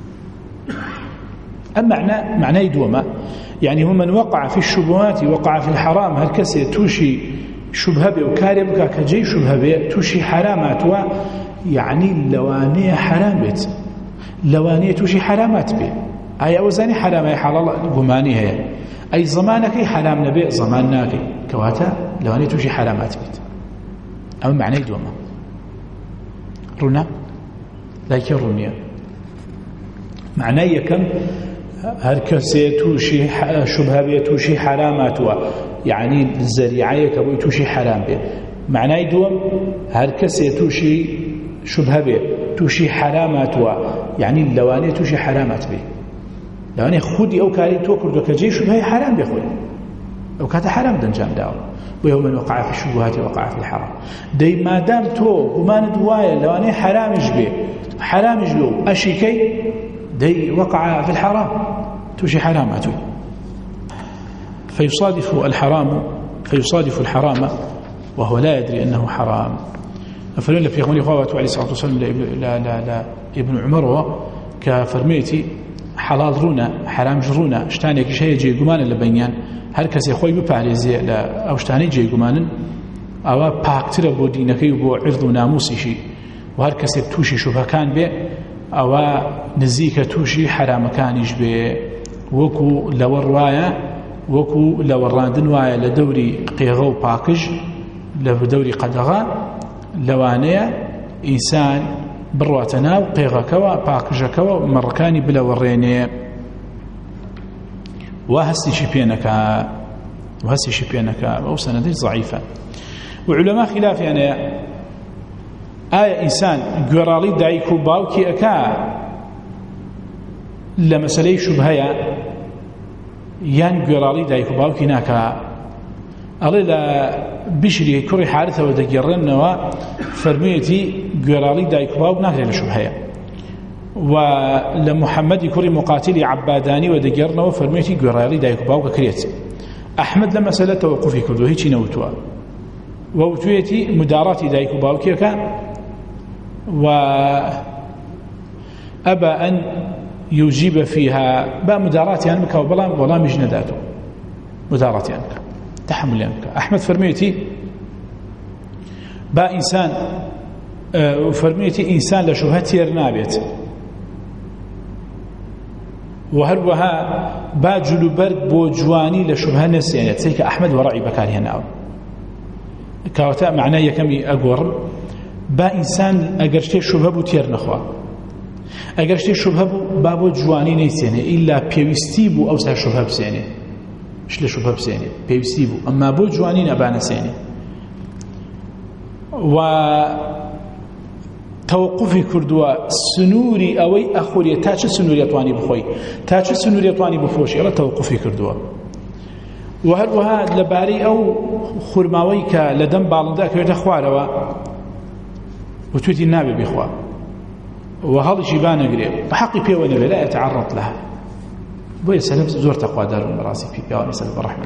أما معنى معنى دوم يعني هو من وقع في الشبهات وقع في الحرام هل كسي توشي شبهة وكارب كجي شبهة توشي حرامات و يعني لوانية حرام بيت لوانية توشي حرامات بي أي أوزاني حرام أي حلال قماني هي أي زمانك حرام نبي زمانك كواتا لوانية توشي حرامات بيت أما معنى دوما رونا لا يكروني معنى يكم هر كسي توشي شبهة بي توشي حرامات و يعني الزريعة كبوي توشي حرام بي معنى دوم هر كسي توشي شبهة بي توشي حرامات و يعني اللوانية توشي حرامات بي لوانية خودي أو كاري توكر كجي شبهة حرام بيخوي أو كاتا حرام دنجام داو ويوم من وقع في الشبهات وقع في الحرام دي ما دام تو وما ندوايا لوانية حرام يجبي حرام يجبي أشيكي دي وقع في الحرام توشي حرامات فيصادف الحرام فيصادف الحرام وهو لا يدري أنه حرام فلولا في يغمني خوات عليه الصلاة والسلام لا لا لا ابن عمر كفرميتي حلال رونا حرام جرونا شتاني شيء يجي قمان لبنيان هر كسي خوي بپاريزي لا او شتاني يجي قمان او باكتر بو دينكي وبو عرض وناموسي شي وهر كسي توشي شبه كان به او نزيك توشي حرام كان يجبه وكو لو روايه وكو لو راندن وايا لدوري قيغو باكج لدوري قدغه لوانيه انسان برواتنا وقيغكوا باكجكوا مركاني بلا وريني وهسي شي بينك وهسي شي بينك او سندي ضعيفه وعلماء خلاف يعني آية إنسان قرالي دايكو باوكي أكا لمسألة شبهية يان قرالي دايكو باوكي ناكا ألي لا بشري كوري حارثة ودقيرنوا فرميتي قرالي دايكو باوك ناكا لشبهية ولمحمد كوري مقاتلي عباداني ودقيرنوا فرميتي قرالي دايكو باوك كريت أحمد لمسألة توقفي كردو هيتي نوتوا ووتويتي مداراتي دايكو باوكي أكا وأبى أن يجيب فيها با مداراتي أنك وبلا ولا مجنداته مداراتي أنك تحمل أنك أحمد فرميتي با إنسان فرميتي إنسان لشبهتي رنابيت وهروها با جلوبرد بو جواني لشبهة نسيانيت سيك أحمد ورعي بكاري هنا كاوتا معناه يكمي أقور با إنسان أجر شيء شبهه بو تير نخوا أجر شيء شبهه بو بابو جواني نيسينه إلا بيوستي بو أوسع شبهه بسينه إيش لشبهه بسينه بيوستي بو أما بو جواني نبانه سينه و توقفي كردوا سنوري أوي أخوري تاچ سنوري أتواني بخوي تاچ سنوري أتواني بفوشي ألا توقفي كردوا وهل وهذا لباري أو خرماويك لدم بالندا كيرت خواروا وتوتي النابي بإخوة وهذا شيبان قريب بحقي بيه ونبي لا يتعرض لها بوي سلم زور تقوى دار من راسي في بيواني سلم الرحمة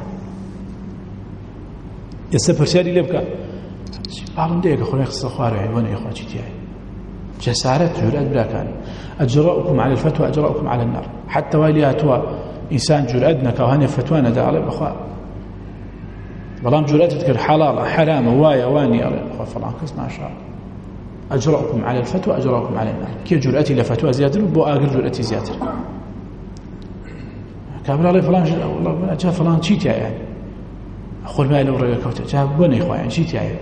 يستفر سياري لبكا بعضهم ديك أخواني يخص أخواري عيوانا يا أخواني جيتياي جسارة جرأت بلا كان أجرأكم على الفتوى أجرأكم على النار حتى ويلي أتوى إنسان جرأتنا كوهاني فتوانا دا على الأخوة بلام جرأت تذكر حلال حرام وايا واني على الأخوة فلان كس ما شاء الله أجرأكم على الفتوى أجرأكم على النار كي جرأتي لفتوى زيادة بو آخر جرأتي زيادة كابرا الله فلان والله جاء فلان شيء يعني أقول ما له رجع كوته جاء بني إخوان شيء يعني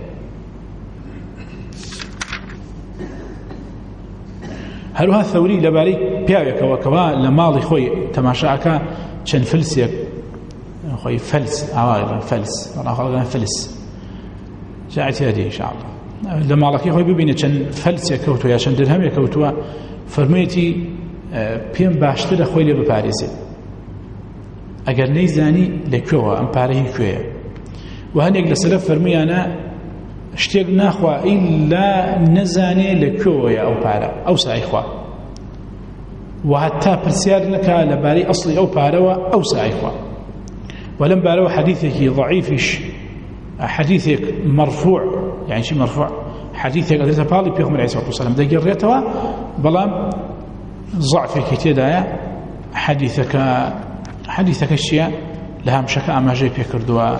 هل هذا الثوري لبالي بيعك وكوا لماضي خوي تماشاك شن فلسك خوي فلس عوائل فلس أنا خلنا فلس جاءت هذه إن شاء الله لما الله خوي ببين شن فلس يكوتو يا شن درهم يكوتو فرميتي بيم باشتر خوي لي بباريس اگر نيزاني لكوا ام باريه كوي وهنيك لسلف فرمي انا اشتيق ناخوا الا نزاني لكوا او بارا او سايخوا وحتى برسيار لك لباري اصلي او بارا او سايخوا ولم بارو حديثك ضعيفش حديثك مرفوع يعني شيء مرفوع حديثك قد بالي بيغمر عليه الصلاه والسلام دقريتها بلام ضعفك تدايا حديثك حديثك الشيء لها مشكا أما جاي بيكردوا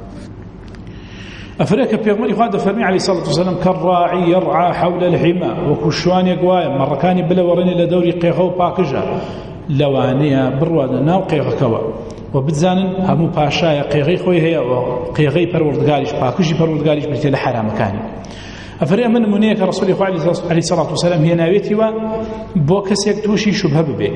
أفريك بيغمري خواده فرمي عليه الصلاة والسلام كالراعي يرعى حول الحمى وكشوان يقوايا مرة كان بلا وريني لدوري قيغو باكجا لوانيا بروادا ناو قيغ كوا وبتزانن همو باشايا قيغي خوي هي وقيغي پروردگاريش باكجي پروردگاريش بريتي لحرام مكاني أفريق من منيك رسول الله عليه الصلاة والسلام هي ناويتي وبوكس يكتوشي شبه ببه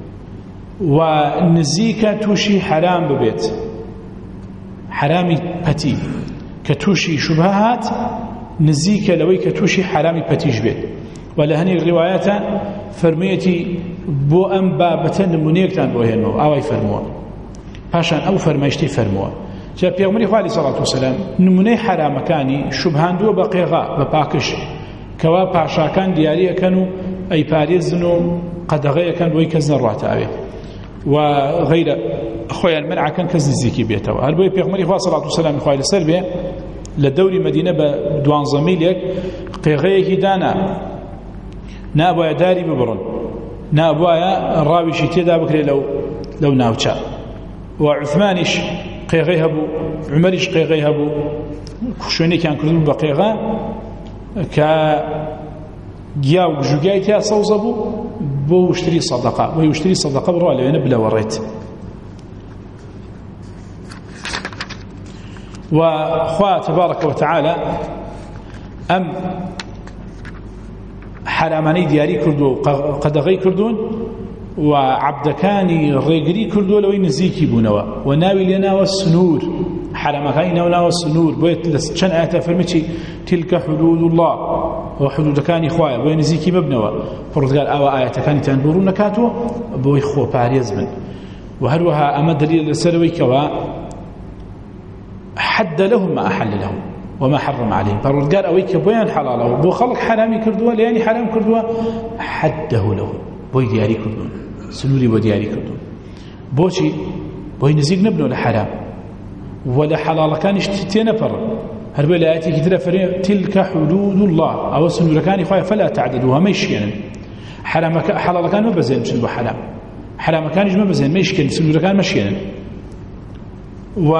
ونزيك توشي حرام ببيت حرامي بتي كتوشي شبهات نزيك لوي كتوشي حرامي بتيج بيت ولا هني الروايات فرميتي بو أم بابتن منيكتان بوهنو أو يفرموا باشان أو فرميشتي فرموا جاء بيغمري خوالي صلى الله عليه وسلم نموني حرام كاني شبهان دو بقيغا بباكش كوا باشا كان دياريه كانوا أي باريزنو قدغيه كان بوي كزن الراتاوي وغير خويا المنع كان كزنزيكي بيتوا هل بوي بيغمري خوالي صلى الله عليه وسلم خوالي سربيه لدوري مدينة بدوان زميليك قيغيه دانا نابويا داري ببرن نابويا راويشي تيدا بكري لو لو ناوچا وعثمانيش قيغي هبو عمريش قيغي هبو شوني كان كردو بقيغا كا جاو جوجايتها صوزبو بو يشتري صدقه ويشتري صدقه بروا لنا بلا وريت وخوا تبارك وتعالى ام حراماني دياري كردو قدغي كردون وعبدكاني ريغري كردو لو نزيكي بونوا وناوي لنا والسنور حرمكاين ونا والسنور بيت لسن آيات فرمتي تلك حدود الله وحدود كان إخوائي بو نزيكي مبنوا فرد قال آوا آيات كان تنبورون كاتو بو إخوة باريز من وهروها أما دليل السلوي كوا حد لهم ما أحل لهم وما حرم عليهم فرد قال أويك بيان حلاله بو خلق حرامي كردوا لياني حرام كردوا حده لهم بو دياري كردون سنوري بو دياري كردون بوشي بو نزيق نبنوا لحرام ولا حلال كان اشتتين فر هل بلا آياتي كتير فرين تلك حدود الله أو سنور كان يخوي فلا تعددوها مشينا حرام حلال كان ما بزين مش حرام حرام كان يجمع بزين مشكل سنور كان مشينا و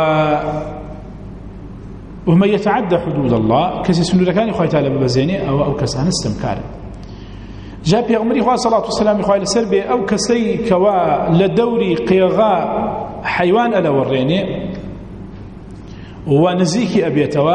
وما يتعدى حدود الله كسي سنور كان يخوي تعالى بزينه أو أو كسان استمكار جاء بيغمري خواه صلاة والسلام يخواه لسربي أو كسي كوا لدوري قيغاء حيوان ألا وريني ونزيكي أبيتوا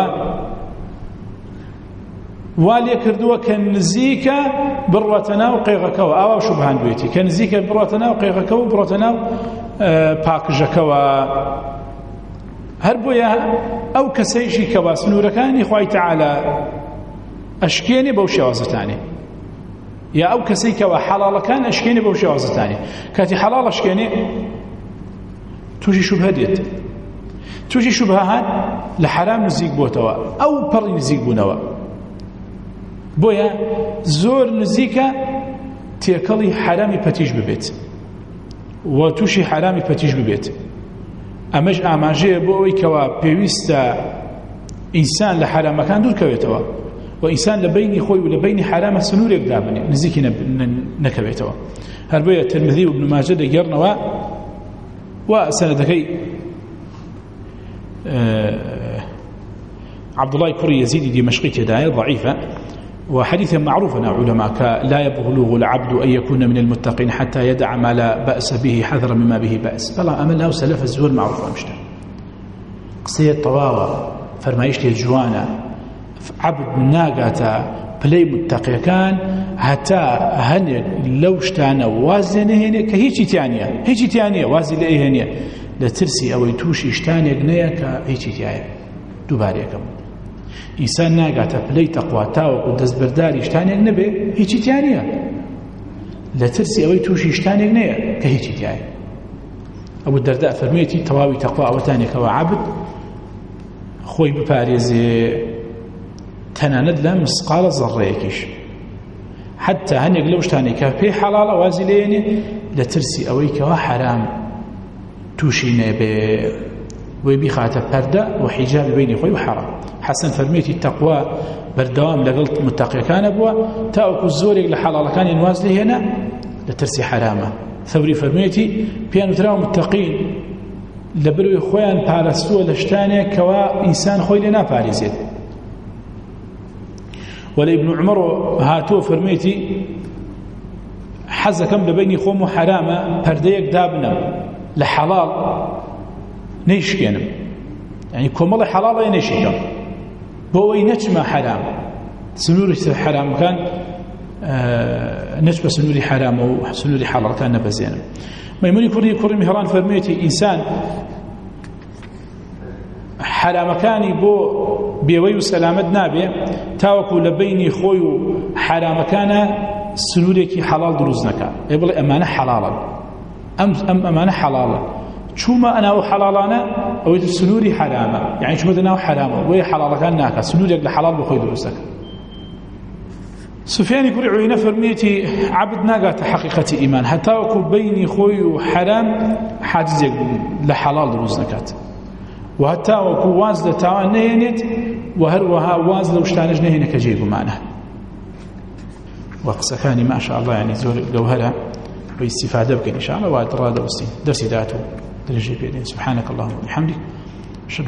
والي كردوا كنزيك بروتنا وقيغا كوا أو شبهان بيتي كنزيك بروتنا وقيغا كوا بروتنا باكجا كوا هربويا أو كسيشي كوا سنوركاني خواه تعالى أشكيني بوشي وزتاني يا أو كسيك وحلال كان أشكيني بوشي وزتاني كاتي حلال أشكيني توجي شبهة ديت توجي شبهات لحرام نزيق بوتوا أو بري نزيق بونوا بويا زور نزيكا تيكلي حرامي بتيج ببيت وتوشي حرامي بتيج ببيت أمج أماجي بوي كوا بيويستا إنسان لحرام كان دور كويتوا وإنسان لبيني خوي ولبيني حرام سنور يقدامني نزيكي نكبيتوا هربويا الترمذي وابن ماجه دقرنوا وسندكي أه عبد الله كوري يزيدي دمشقي تداية ضعيفة وحديث معروف أن علماء لا يبلغ العبد أن يكون من المتقين حتى يدع ما لا بأس به حذرا مما به بأس. بلا أمل له سلف الزور معروف أمشته قصية طواوة فرمايشتي الجوانة عبد من ناقاتا بلي متقي كان حتى هن لو اشتانا وازنه هنا كهيجي تانية هيجي تانية وازن لأيه هنا لترسي أو يتوشي اشتاني اقنية كهيجي تانية دوباريكم إنسان ناقاتا بلي تقوى تاوك ودز برداري اشتاني اقنبي هيجي تانية لترسي أو يتوشي اشتاني اقنية كهيجي تانية. أبو الدرداء فرميتي تواوي تقوى أوتاني كوا عبد خوي بباريزي تناند لا مسقال ذريكش حتى هنيق لوشتاني كفي حلال وازلين لترسي أويك وحرام توشيني ب وبيخات بردة وحجاب بين خوي وحرام. حسن فرميتي التقوى بردوام لقلت متقي كان أبوه تأكل الزوري لحلال كان ينوازلي هنا لترسي حرامه. ثوري فرميتي بيانو تراو متقين لبروي خوان بارستو لشتاني كوا إنسان خوي لنا باريزيد. ولا ابن عمر هاتو فرميتي حزة كم لبيني خوم حرامة پرديك دابنا لحلال نيشكينم يعني كمال حلال ينشيكم بوي نجمة حرام سنوري حرام كان آه نجمة سنوري حرام وسنوري حلال كان نبزينم. ميموني كوري كوري مهران فرميتي إنسان حرام كاني بو بيوي وسلامت نابي تاوكو لبيني خوي حرام كان سنوريكي حلال دروزنكا يقول أمانة حلالا أم, أم أمانة حلالا شوما أنا حلالانا أو سنوري حرامة يعني شوما أنا حرامة وهي حلالا كان ناكا سنوريك لحلال بخوي دروزنكا. سفيان يقول عينا فرميتي عبد ناقات حقيقة إيمان حتى وكو بيني خوي وحرام حاجز لحلال دروزنكات وحتى وكو وازل تاوان نهينت وهروها وازل وشتانج نهينك كجيبوا معنا. وقصكاني ما شاء الله يعني زور جوهرة واستفادة بك إن شاء الله وأدرى درسي درسي ذاته درجي بيدين. سبحانك اللهم وبحمدك